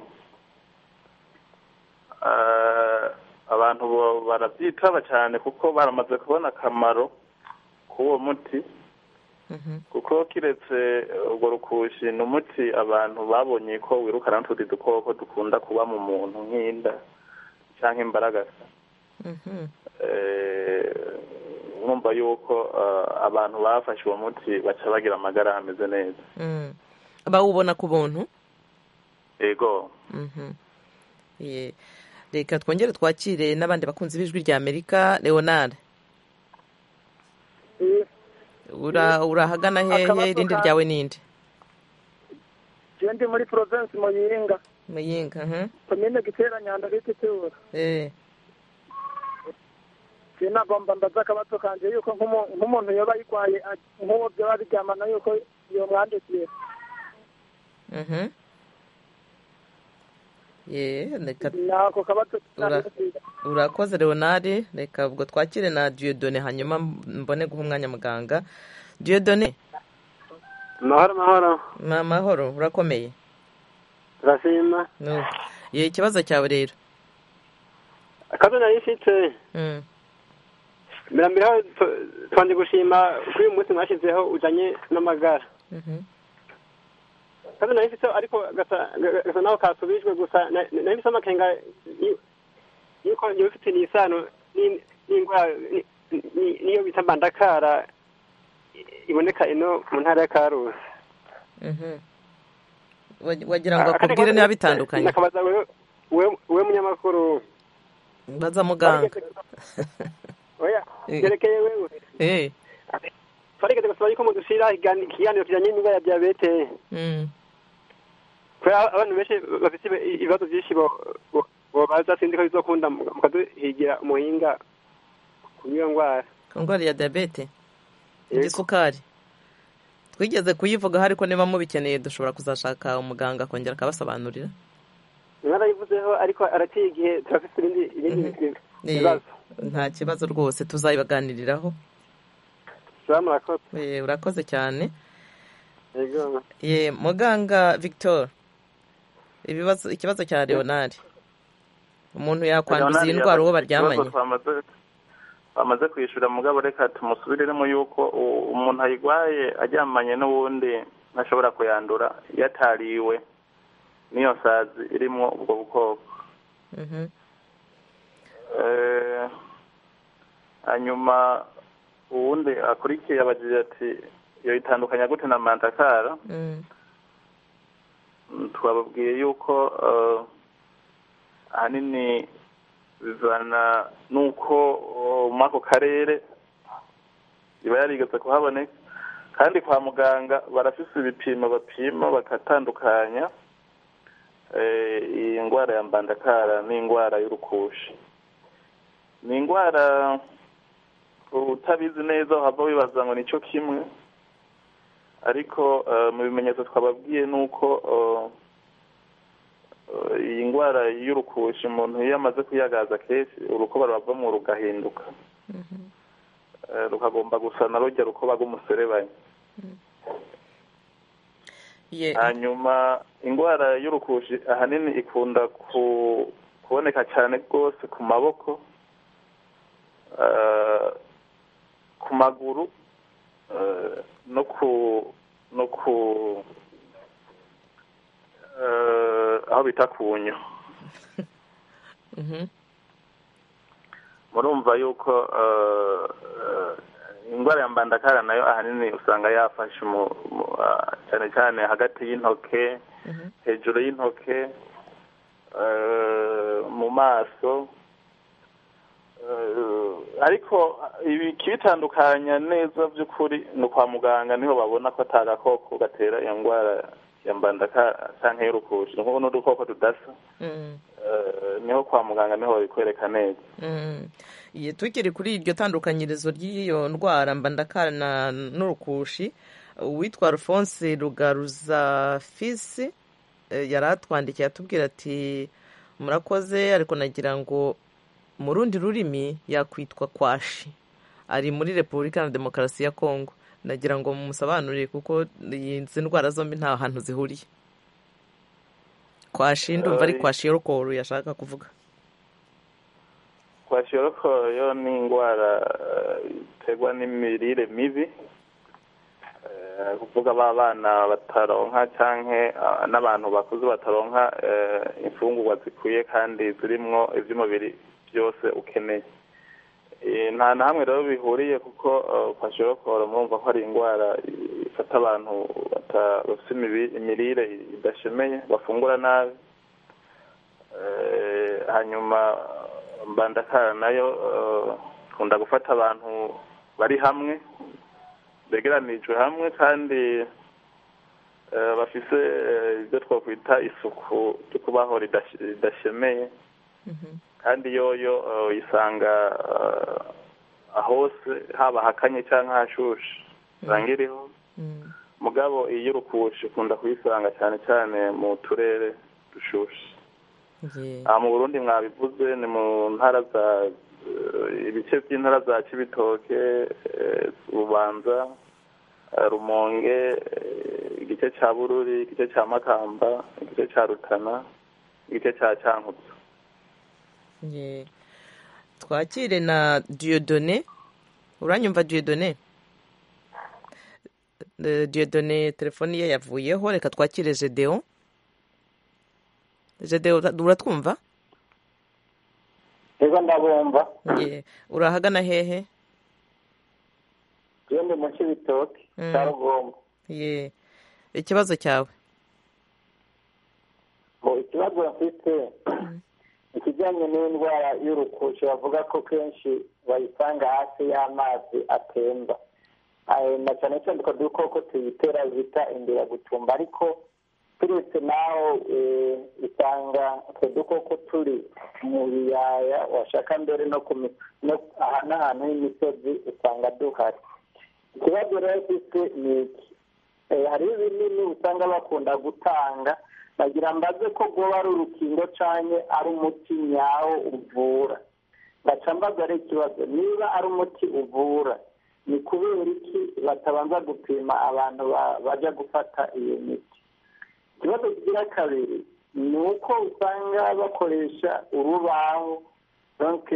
abantu barabyitaba cyane kuko baramaze kubona akamaro k'uwo muti, kuko kiretse urwo rukushi ni umuti abantu babonye ko wirukana n'utundi dukoko dukunda kuba mu muntu nk'inda cyangwa imbaragasa. Mwumva yuko abantu bafashe uwo muti baca bagira amagara ameze neza. Bawubona ku buntu? Yego. Reka twongere twakire n'abandi bakunzi b'ijwi rya Amerika. Leonard, urahagana hehe? Irindi ryawe ninde? Je ndi muri province Muyinga. Muyinga. Komine Giteranya ndabite tura. Eh. Sinagomba ndaza akabato kanje yuko nk'umuntu yoba yikwaye nk'uwo byaba bijyamana yuko iyo mwandikiye. Mhm. Ye, reka nako kabato. Urakoze Leonard, reka ubwo twakire na Dieudonné hanyuma mbone guha umwanya muganga. Dieudonné. Mahoro mahoro. Ma mahoro, urakomeye? Turashima. No. Ye, ikibazo cyawe rero. Akazo nari mfite. Mm. Mirambira twanje gushima kuri uyu munsi mwashizeho ujanye n'amagara. Mhm. Kazo nari mfite ariko gasa gasa naho kasubijwe gusa nari mfite amakenga yuko yofite nisano n'ingwa niyo bita mbandakara iboneka ino mu ntara ya Karusi. Mhm. Wagira ngo akubwire niba bitandukanye. Nakabaza wewe wewe munyamakuru. Baza muganga. Oya, gerekeye wewe. Eh. Farigeze gusaba yuko mudushira ikiganiro kijanye n'indwara ya diabete. Mm. Kwa abantu benshi bafite ibibazo byinshi bo baza sindi ko bizokunda mukaduhigira umuhinga kuyo ngwara. Ngwara ya diabete. Igisukari. Twigeze kuyivuga hariko niba mubikeneye dushobora kuzashaka umuganga kongera akabasobanurira. Narayivuzeho ariko aratiye igihe turafite ibindi ibindi bibazo. Nta kibazo rwose tuzayibaganiriraho. Murakoze. Eh, urakoze cyane. Yego. Ye, muganga Victor. Ibibazo ikibazo cya Leonard. Umuntu yakwanduza indwara uwo baryamanye. Bamaze kwishura mugabo reka tumusubiremo yuko umuntu ayigwaye ajyamanye n'ubundi ntashobora kuyandura yatariwe niyo sazi irimo ubwo bukoko. Mhm. Eh, hanyuma uwundi akurikiye abagira ati yo itandukanya gute na mandakara. Mm. Twababwiye yuko ahanini bivana nuko mu ako karere iba yarigeze kuhaboneka, kandi kwa muganga barafise ibipimo bapima bakatandukanya iyi ndwara ya mbandakara n'indwara y'urukushi. Ni indwara utabizi neza hava wibaza ngo nicyo kimwe, ariko mu bimenyetso twababwiye nuko iyi ndwara y'urukushi umuntu iyo amaze kuyagaza kenshi urukoba ruravamo rugahinduka, rukagomba gusa na rujya rukoba rw'umuserebanya. Hanyuma indwara y'urukushi ahanini ikunda kuboneka cyane rwose ku maboko, ku maguru no ku no ku aho bita kunyo. Murumva yuko indwara ya mbandakara nayo ahanini usanga yafashe cyane cyane hagati y'intoke, hejuru y'intoke, mu maso, ariko ibi kibitandukanya neza by'ukuri ni kwa muganga niho babona ko atagakoko gatera iyo ndwara ya mbandakara cyangwa y'urukushi, nk'ubu n'udukoko tudasa niho kwa muganga niho bikwereka neza. tukiri kuri iryo tandukanyirizo ry'iyo ndwara mbandakana n'urukushi, uwitwa Alphonse Rugaruza Fisi yari atwandikiye atubwira ati murakoze, ariko nagira ngo mu rundi rurimi yakwitwa kwashi, ari muri Repubulika ya Demokarasi ya Kongo. Nagira ngo mumusobanurire kuko izi ndwara zombi nta hantu zihuriye. Kwashi ndumva ari kwashiorokoro yashaka kuvuga. Kwashiorokoro yo ni indwara iterwa n'imirire mibi, kuvuga abana bataronka canke n'abantu bakuze bataronka imfungurwa zikwiye kandi zirimwo ivy'umubiri byose ukeneye. Nta na hamwe rero bihuriye kuko kwashiorokoro murumva ko ari indwara ifata abantu bafite imirire idashemeye, bafungura nabi. Hanyuma mbandakara nayo kunda gufata abantu bari hamwe, begeranijwe hamwe kandi bafise ibyo twakwita isuku ryo kubaho ridashemeye. Kandi yoyo isanga ahose haba hakanye cyangwa hashushe rangiriho. Mugabo iyo urukushi kunda kuyisanga cyane cyane mu turere dushushe. Mu Burundi mwabivuze ni mu ntara za ibice by'intara za Cibitoke, Bubanza, Rumonge, igice cya Bururi, igice cya Makamba, igice cya Rutana, igice cya Cankuzo. Twakire na Dieudonné. Uranyumva Dieudonné? Dieudonné telefoni ye yavuyeho, reka twakire Gedeon. Gedeon uratwumva? Ego ndabumva. Ye, urahagana hehe? Yende mu Cibitoke, Sarugombo. Ye. Ikibazo cyawe? Bo ikibazo mfite ikijyanye n'indwara y'urukushi, bavuga ko kenshi bayisanga hasi y'amazi atemba. Na cyane cyane ko dukoko tuyitera bita indira gutumba, ariko turetse naho usanga utwo dukoko turi mu biyaya, washaka mbere no n'ahantu h'imisozi usanga duhari. Ikibazo rero mfite ni iki, hariho ibinini usanga bakunda gutanga, bagira mbaze ko rwoba ari urukingo canke ari umuti nyawo uvura. Ngaca mbaza ari ikibazo, niba ari umuti uvura ni kubera iki batabanza gupima abantu baja gufata iyo miti? Ikibazo kigira kabiri ni uko usanga bakoresha urubaho, donc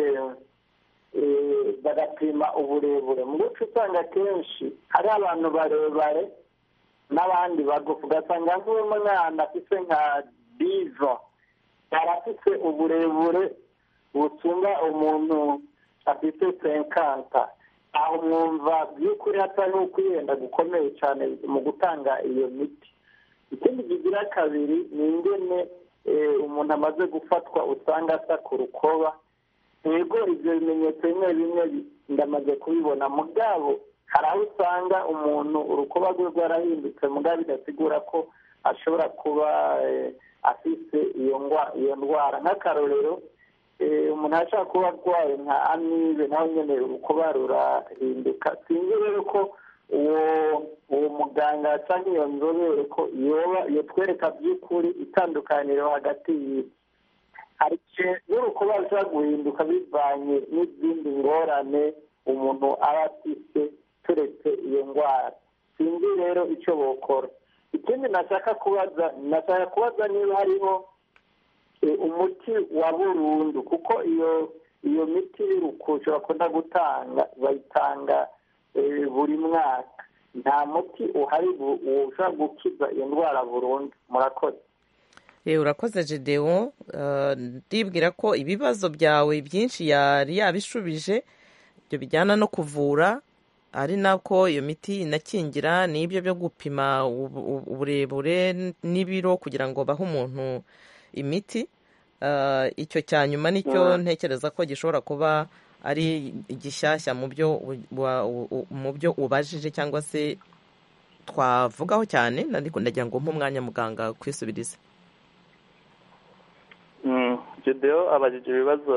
bagapima uburebure. Mu guca usanga kenshi hari abantu barebare n'abandi bagufi, ugasanga nk'umwana afite nka diva arafite uburebure busumba umuntu afite senkanta. Aho mwumva by'ukuri hatari ukwiyenda gukomeye cyane mu gutanga iyo miti. Ikindi kigira kabiri ni ingene umuntu amaze gufatwa usanga asa ku rukoba. Yego ibyo bimenyetso bimwe bimwe ndamaze kubibona, mugabo hari aho usanga umuntu urukoba rwe rwarahindutse, mugabo bidasigura ko ashobora kuba afite iyo ndwara. Nk'akarorero, umuntu ashaka kuba arwaye nka amibe, nawe nyine urukoba rurahinduka. Sinzi rero ko uwo uwo muganga cyangwa iyo nzobere ko iyo twereka by'ukuri itandukaniro hagati y'ibi. Hari n'urukoba rushobora guhinduka bivanye n'izindi ngorane umuntu aba afite turetse iyo ndwara. Sinzi rero icyo bokora. Ikindi nashaka kubaza, nashaka kubaza niba hariho umuti wa burundu, kuko iyo iyo miti y'urukushi bakunda gutanga bayitanga buri mwaka. Nta muti uhari ushobora gukiza iyo ndwara burundu. Murakoze. Urakoze Gedeon. Ndibwira ko ibibazo byawe byinshi yari yabishubije, ibyo bijyana no kuvura, ari nako iyo miti inakingira, n'ibyo byo gupima uburebure n'ibiro kugira ngo bahe umuntu imiti. Icyo cya nyuma nicyo ntekereza ko gishobora kuba ari igishyashya mu byo mu byo ubajije cyangwa se twavugaho cyane. Ndagira ngo mpe umwanya muganga kwisubiriza. Gedeon abajije ibibazo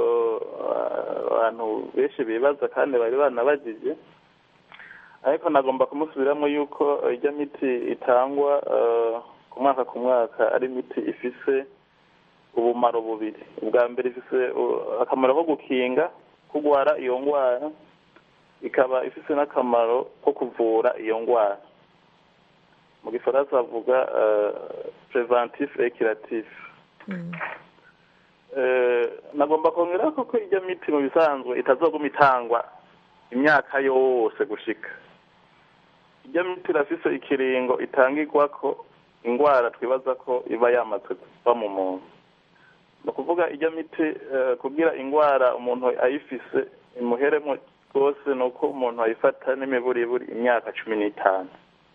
abantu benshi bibaza kandi bari banabajije, ariko nagomba kumusubiramo yuko ijya miti itangwa ku mwaka ku mwaka ari imiti ifise ubumaro bubiri. Ubwa mbere ifise akamaro ko gukinga kugwara iyo ndwara, ikaba ifise n'akamaro ko kuvura iyo ndwara. Mu gifaransa bavuga preventif et curatif. Nagomba kongera ko ijya miti mu bisanzwe itazoguma itangwa imyaka yose gushika. Ijya miti irafise ikiringo itangirwa ko indwara twibaza ko iba yamaze kuva mu muntu. Ni ukuvuga ijya miti kugira indwara umuntu ayifise imuheremo rwose ni uko umuntu ayifata n'imiburiburi imyaka cumi n'itanu.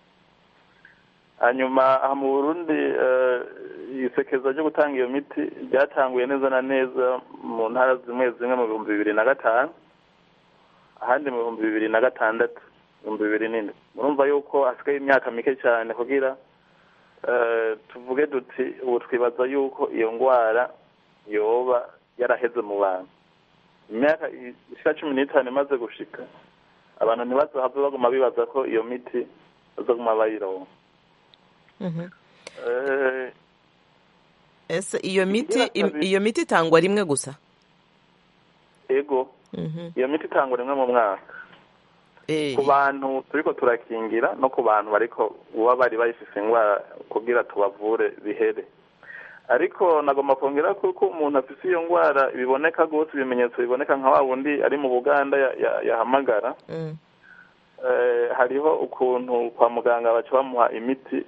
Hanyuma aha mu Burundi isekeza ryo gutanga iyo miti ryatanguye neza na neza mu ntara zimwe zimwe mu bihumbi bibiri na gatanu, ahandi mu bihumbi bibiri na gatandatu, ibihumbi bibiri n'indwi. Murumva yuko hasigaye imyaka mike cyane kugira tuvuge duti ubu twibaza yuko iyo ndwara yoba yaraheze mu bantu. Imyaka ishika cumi n'itanu imaze gushika, abantu ntibazahave baguma bibaza ko iyo miti bazoguma bayironka. Ese iyo miti iyo miti itangwa rimwe gusa? Ego, iyo miti itangwa rimwe mu mwaka ku bantu turiko turakingira no ku bantu bariko uba bari bayifise indwara kugira tubavure bihere. Ariko nagomba kongera kuko umuntu afise iyo ndwara biboneka gose, ibimenyetso biboneka nka wa wundi ari mu Buganda yahamagara, hariho ukuntu kwa muganga baca bamuha imiti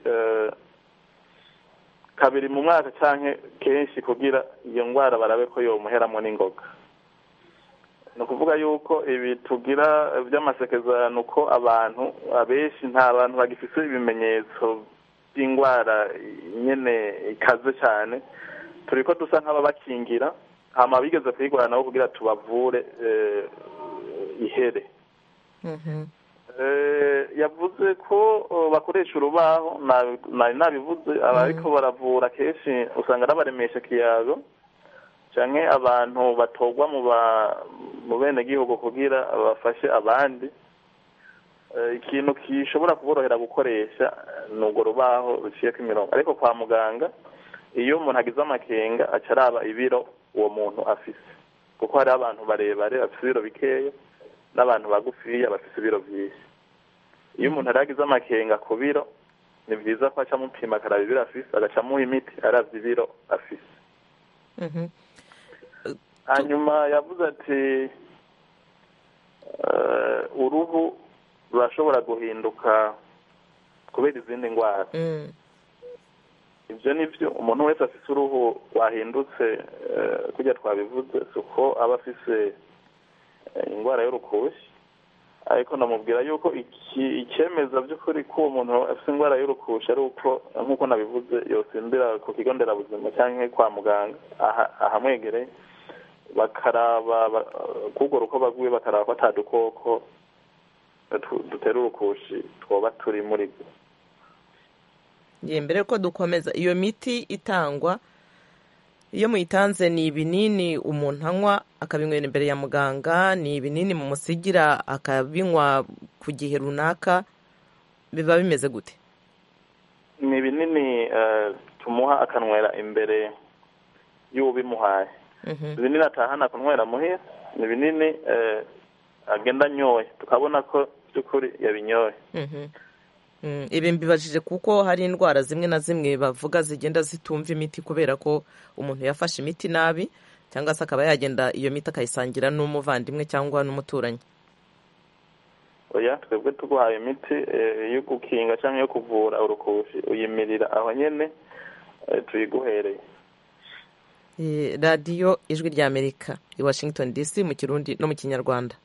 kabiri mu mwaka canke kenshi kugira iyo ndwara barabe ko yomuheramo n'ingoga. Ni ukuvuga yuko ibi tugira by'amasekezano uko abantu abenshi nta bantu bagifise ibimenyetso by'indwara nyene ikaze cyane, turiko dusa nk'ababakingira hama bigeze kuyigwara nabo kugira tubavure ihere. Yavuze ko bakoresha urubaho, nari nabivuze, abariko baravura kenshi usanga arabaremesha kiyago canke abantu batogwa mu bene gihugu kugira bafashe abandi. Ikintu kishobora kuborohera gukoresha ni urwo rubaho ruciyeko imirongo, ariko kwa muganga iyo umuntu agize amakenga aca araba ibiro uwo muntu afise, kuko hari abantu barebare bafise ibiro bikeya n'abantu bagufiya bafise ibiro vyinshi. Iyo umuntu aragize amakenga ku biro, ni vyiza ko aca amupima akaraba ibiro afise, agaca amuha imiti aravye ibiro afise. Hanyuma yavuze ati uruhu rurashobora guhinduka kubera izindi ndwara. Ivyo nivyo, umuntu wese afise uruhu rwahindutse kurya twabivuze, suko aba afise indwara y'urukushi. Ariko namubwira yuko icyemeza by'ukuri ko uwo muntu afite indwara y'urukushi ari uko nk'uko nabivuze yosindira ku kigo nderabuzima cyangwa kwa muganga ahamwegereye, bakaraba kugora uko baguye, bakaraba ko atadukoko dutera urukushi twoba turi muri bwo. Mbere ko dukomeza, iyo miti itangwa iyo muyitanze ni ibinini umuntu anywa akabinywera imbere ya muganga, ni ibinini mumusigira akabinywa ku gihe runaka, biba bimeze gute? Ni ibinini tumuha akanywera imbere y'ubimuhaye. Ibinini atahana kunywera muhira, ni ibinini agenda anyoye tukabona ko by'ukuri yabinyoye. Ibi mbibajije kuko hari indwara zimwe na zimwe bavuga zigenda zitumva imiti kubera ko umuntu yafashe imiti nabi, cyangwa se akaba yagenda iyo miti akayisangira n'umuvandimwe cyangwa n'umuturanyi. Oya, twebwe tuguhaye imiti yo gukinga cyangwa yo kuvura urukushi uyimirira aho nyene tuyiguhereye. Radiyo Ijwi ry'Amerika i Washington D C mu Kirundi no mu Kinyarwanda.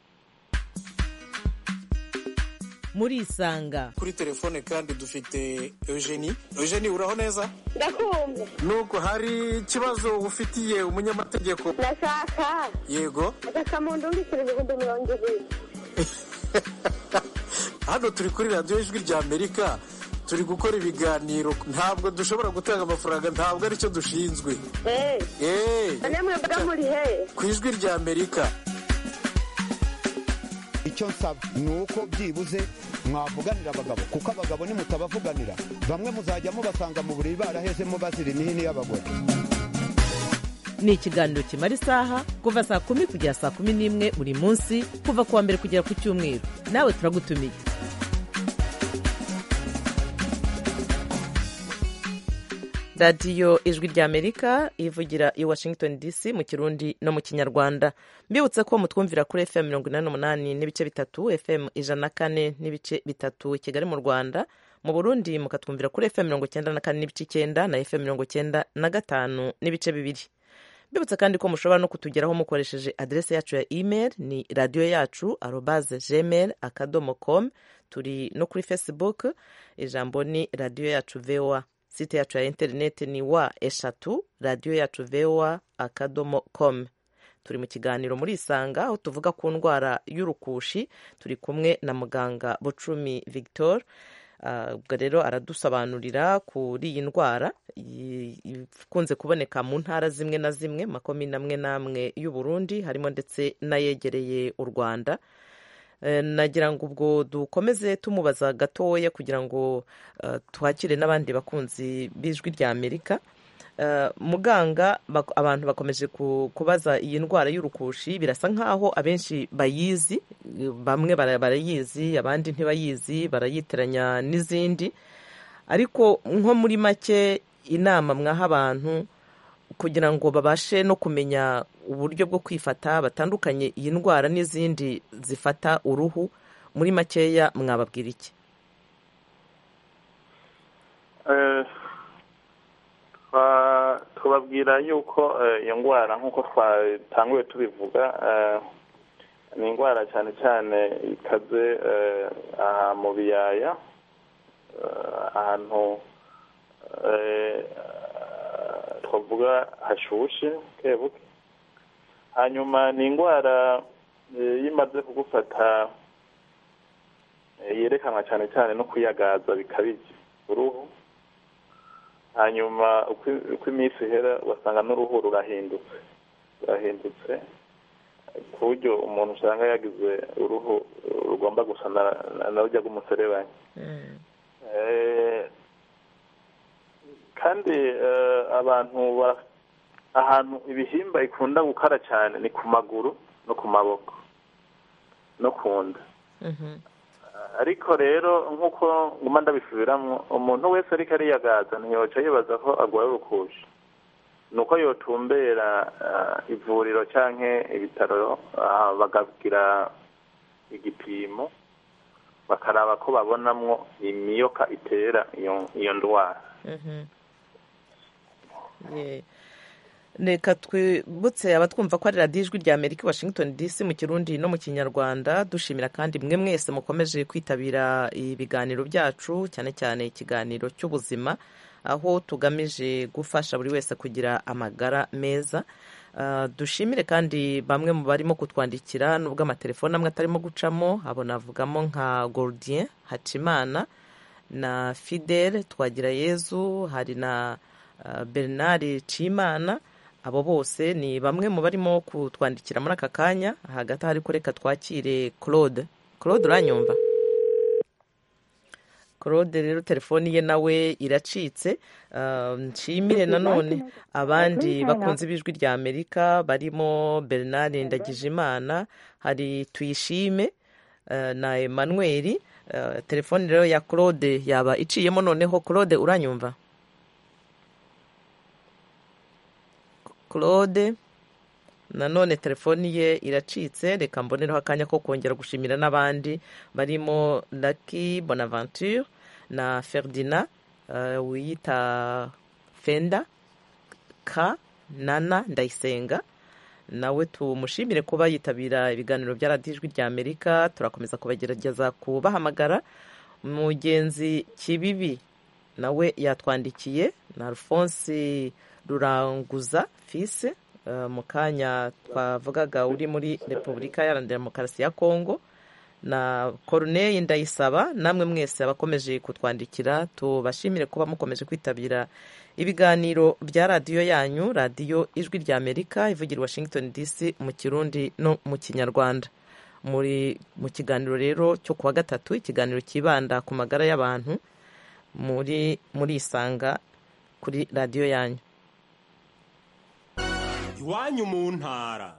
Muri Isanga kuri telefone kandi dufite Eugenie. Eugenie, uraho neza? Ndakumva. Nuko hari ikibazo ufitiye umunyamategeko? Ndashaka. Yego. Agakamuntu ndikira ibihumbi mirongo ibiri. Hano turi kuri radiyo Ijwi ry'Amerika turi gukora ibiganiro ntabwo dushobora gutanga amafaranga ntabwo aricyo dushinzwe namwe mbaga muri he ku ijwi rya Amerika. icyo nsaba ni uko byibuze mwavuganira abagabo kuko abagabo nimutabavuganira bamwe muzajya mubasanga mu buriri barahezemo bazira imihini y'abagore. Ni ikiganiro kimara isaha kuva saa kumi kugera saa kumi n'imwe buri munsi kuva kuwa mbere kugera ku cyumweru. Nawe turagutumiye. radiyo ijwi rya Amerika ivugira i Washington D C mu kirundi no mu kinyarwanda. Mbibutse ko mutwumvira kuri F M mirongo inani n'umunani n'ibice bitatu, F M ijana na kane n'ibice bitatu Kigali mu Rwanda. Mu Burundi mukatwumvira kuri F M mirongo icyenda na kane n'ibice icyenda na F M mirongo icyenda na gatanu n'ibice bibiri. Mbibutse kandi ko mushobora no kutugeraho mukoresheje adresse yacu ya email ni radio yacu arobase gmail akadomo com. Turi no kuri Facebook, ijambo ni radio yacu V O A. Site yacu ya internet ni wa eshatu radio yacu V O A akadomo com. Turi mu kiganiro muri Isanga aho tuvuga ku ndwara y'urukushi. Turi kumwe na muganga Bucumi Victor. Ubwo rero aradusobanurira kuri iyi ndwara ikunze kuboneka mu ntara zimwe na zimwe makomine amwe n'amwe y'u Burundi harimo ndetse n'ayegereye u Rwanda. Nagira ngo ubwo dukomeze tumubaza gatoya kugira ngo twakire n'abandi bakunzi b'ijwi rya Amerika. Muganga, abantu bakomeje kubaza iyi ndwara y'urukushi, birasa nkaho abenshi bayizi, bamwe barayizi abandi ntibayizi, barayitiranya n'izindi, ariko nko muri make inama mwaha abantu kugira ngo babashe no kumenya uburyo bwo kwifata batandukanye iyi ndwara n'izindi zifata uruhu, muri makeya mwababwira iki? tubabwira yuko iyo ndwara nk'uko twatanguye tubivuga ni indwara cyane cyane ikaze mu biyaya, ahantu twavuga hashushe kebuke. Hanyuma ni indwara yimaze kugufata yerekanwa cyane cyane no kuyagaza bikabije uruhu. Hanyuma uko iminsi ihera wasanga n'uruhu rurahindutse rurahindutse ku buryo umuntu usanga yagize uruhu rugomba gusa na rujya rw'umuserebanya. kandi abantu ahantu ibihimba ikunda gukara cyane ni ku maguru no ku maboko no ku nda. Ariko rero nk'uko nguma ndabisubiramo, umuntu wese ariko ariyagaza ntiyoca yibaza ko arwaye urukushi, ni uko yotumbera ivuriro cyangwa ibitaro bakagira igipimo bakaraba ko babonamwo imiyoka itera iyo ndwara. Reka twibutse abatwumva ko ari radiyo ijwi rya Amerika Washington D C mu kirundi no mu kinyarwanda. Dushimira kandi mwe mwese mukomeje kwitabira ibiganiro byacu, cyane cyane ikiganiro cy'ubuzima, aho tugamije gufasha buri wese kugira amagara meza. Dushimire kandi bamwe mu barimo kutwandikira nubwo amatelefone amwe atarimo gucamo, abo navugamo nka Gordien Hacimana na Fidel Twagirayezu, hari na Bernard Cimana. Abo bose ni bamwe mu barimo kutwandikira muri aka kanya. Hagati hari kureka twakire Claude. Claude uranyumva? Claude rero telefoni ye nawe iracitse. Nshimire nanone abandi bakunze ibijwi rya Amerika barimo Bernard Ndagijimana, hari Tuyishime na Emmanuel. Telefoni rero ya Claude yaba iciyemo noneho. Claude uranyumva? Claude nanone telefoni ye iracitse. Reka mbonereho akanya ko kongera gushimira n'abandi barimo Lucky Bonaventure na Ferdinand uh, wiyita Fenda Ka Nana Ndayisenga, nawe tumushimire kuba yitabira ibiganiro bya radiyo ijwi rya Amerika. Turakomeza kubagerageza kubahamagara. Mugenzi Kibibi nawe yatwandikiye na Alphonse Ruranguza Fise, uh, mu kanya twavugaga uri muri Repubulika Iharanira Demokarasi ya Kongo, na Corneille Ndayisaba, namwe mwese abakomeje kutwandikira tubashimire kuba mukomeje kwitabira ibiganiro bya radiyo yanyu, radiyo Ijwi rya Amerika ivugira Washington D C mu Kirundi no mu Kinyarwanda. Muri mu kiganiro rero cyo kuwa gatatu, ikiganiro kibanda ku magara y'abantu muri muri Isanga kuri radiyo yanyu. Iwanyu mu ntara.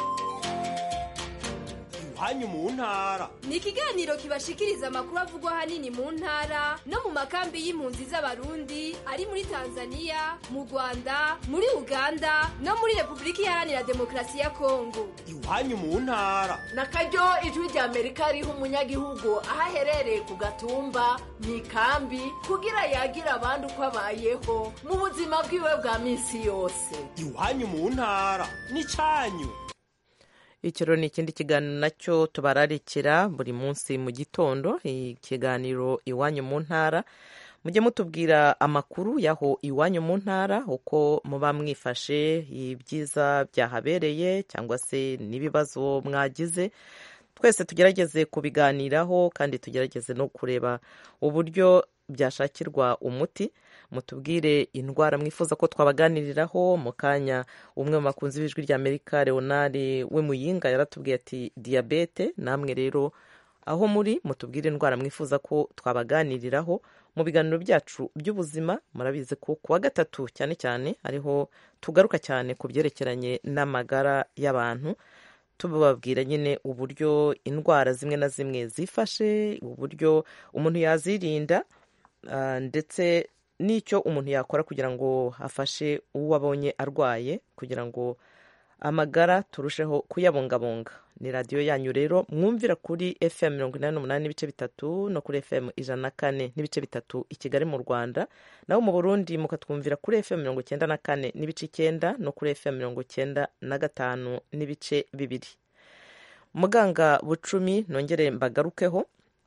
Iwanyu mu ntara ni ikiganiro kibashikiriza amakuru avugwa hanini mu ntara no mu makambi y'impunzi z'abarundi ari muri Tanzania, mu Rwanda, muri Uganda no muri Repubulika Iharanira Demokarasi ya Kongo. Iwanyu mu ntara nakaryo Ijwi rya Amerika riha umunyagihugu aho aherereye ku gatumba mu ikambi kugira yagira abandi uko abayeho mu buzima bwiwe bwa minsi yose. Iwanyu mu ntara ni cyanyu. Ikiro ni ikindi kiganiro nacyo tubararikira buri munsi mu gitondo, ikiganiro Iwanyu mu ntara. Mujye mutubwira amakuru yaho iwanyu mu ntara, uko muba mwifashe, ibyiza byahabereye cyangwa se n'ibibazo mwagize. Twese tugerageze kubiganiraho kandi tugerageze no kureba uburyo byashakirwa umuti. Mutubwire indwara mwifuza ko twabaganiriraho. Mu kanya umwe mu bakunzi b'Ijwi rya Amerika, Leonard we Muyinga, yaratubwiye ati diabete. Namwe rero aho muri mutubwire indwara mwifuza ko twabaganiriraho mu biganiro byacu by'ubuzima. Murabizi ko kuwa gatatu cyane cyane ariho tugaruka cyane ku byerekeranye n'amagara y'abantu, tubabwira nyine uburyo indwara zimwe na zimwe zifashe, uburyo umuntu yazirinda, uh, ndetse n'icyo umuntu yakora kugira ngo afashe uwo abonye arwaye, kugira ngo amagara turusheho kuyabungabunga. Ni radiyo yanyu rero, mwumvira kuri F M mirongo inani n'umunani n'ibice bitatu no kuri F M ijana na kane n'ibice bitatu i Kigali mu Rwanda, naho mu Burundi mukatwumvira kuri F M mirongo icyenda na kane n'ibice icyenda no kuri F M mirongo icyenda na gatanu n'ibice bibiri. Muganga Bucumi nongere mbagarukeho.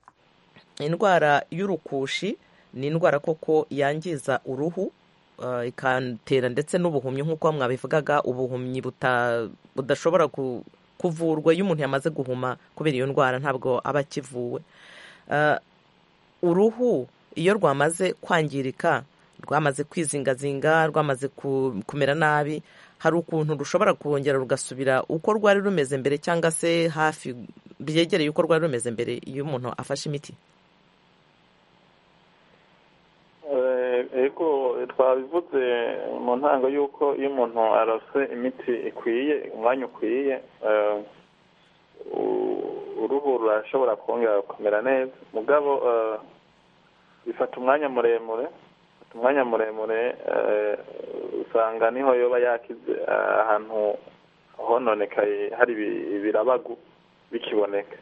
Indwara y'urukushi ni indwara koko yangiza uruhu, uh, ikantera ndetse n'ubuhumyi, nk'uko mwabivugaga, ubuhumyi buta, budashobora ku, kuvurwa. Iyo umuntu yamaze guhuma kubera iyo ndwara ntabwo aba akivuwe. Uh, uruhu iyo rwamaze kwangirika, rwamaze kwizingazinga, rwamaze kumera nabi, hari ukuntu rushobora kongera rugasubira uko rwari rumeze mbere, cyangwa se hafi byegereye uko rwari rumeze mbere iyo umuntu afashe imiti. Ego twabivuze mu ntango y'uko iyo umuntu arose imiti ikwiye, umwanya ukwiye, uruhu rurashobora kongera gukomera neza. Mugabo bifata umwanya muremure, bifata umwanya muremure, usanga niho yoba yakize ahantu hononekaye hari ibirabagu bikiboneka.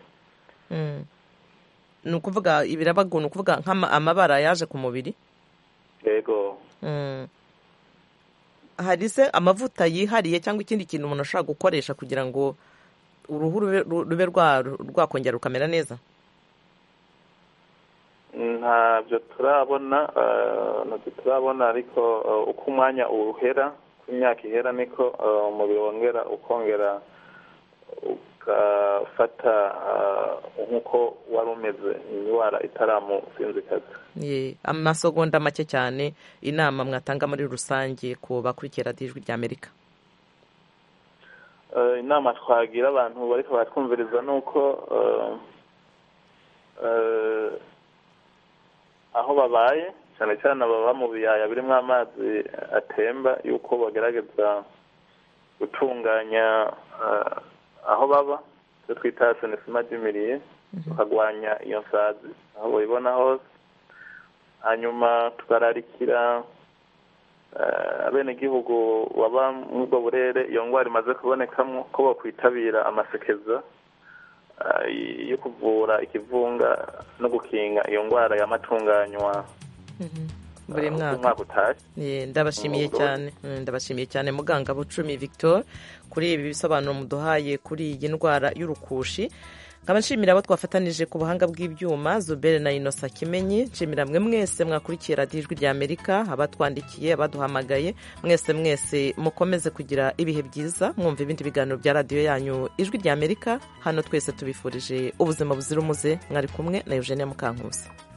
Ni ukuvuga ibirabagu, ni ukuvuga nk'amabara yaje ku mubiri. Yego. Mm. Hari se amavuta yihariye cyangwa ikindi kintu umuntu ashobora gukoresha kugira ngo uruhu rube rwakongera rukamera neza? Ntabyo turabona, ntabyo turabona, ariko uko umwanya uhera, ku myaka ihera, niko umubiri wongera ukongera ugafata nk'uko wari umeze, indwara itaramusinzikaza. Ye, amasegonda make cyane, inama mwatanga muri rusange ku bakurikira Ijwi rya Amerika. Uh, inama twagira abantu bariko batwumviriza nuko uh, uh, aho babaye, cyane cyane baba mu biyaya birimo amazi atemba, yuko bagerageza gutunganya uh, aho baba, cyo twita assainissement du milieu, bakagwanya iyo nsazi aho bayibona hose. Hanyuma tukararikira abenegihugu baba muri ubwo burere iyo ndwara imaze kubonekamo ko bakwitabira amasekeza yo kuvura ikivunga no gukinga iyo ndwara yamatunganywa buri mwaka. Ndabashimiye cyane, ndabashimiye cyane Muganga Bucumi Victor kuri ibi bisobanuro muduhaye kuri iyi ndwara y'urukushi. nkaba nshimira abo twafatanije ku buhanga bw'ibyuma Zubere na Inosa Kimenyi. Nshimira mwe mwese mwakurikiye radiyo ijwi rya Amerika, abatwandikiye, abaduhamagaye, mwese mwese mukomeze kugira ibihe byiza mwumva ibindi biganiro bya radiyo yanyu ijwi rya Amerika. Hano twese tubifurije ubuzima buzira umuze. Mwari kumwe na Eugenia Mukankusi.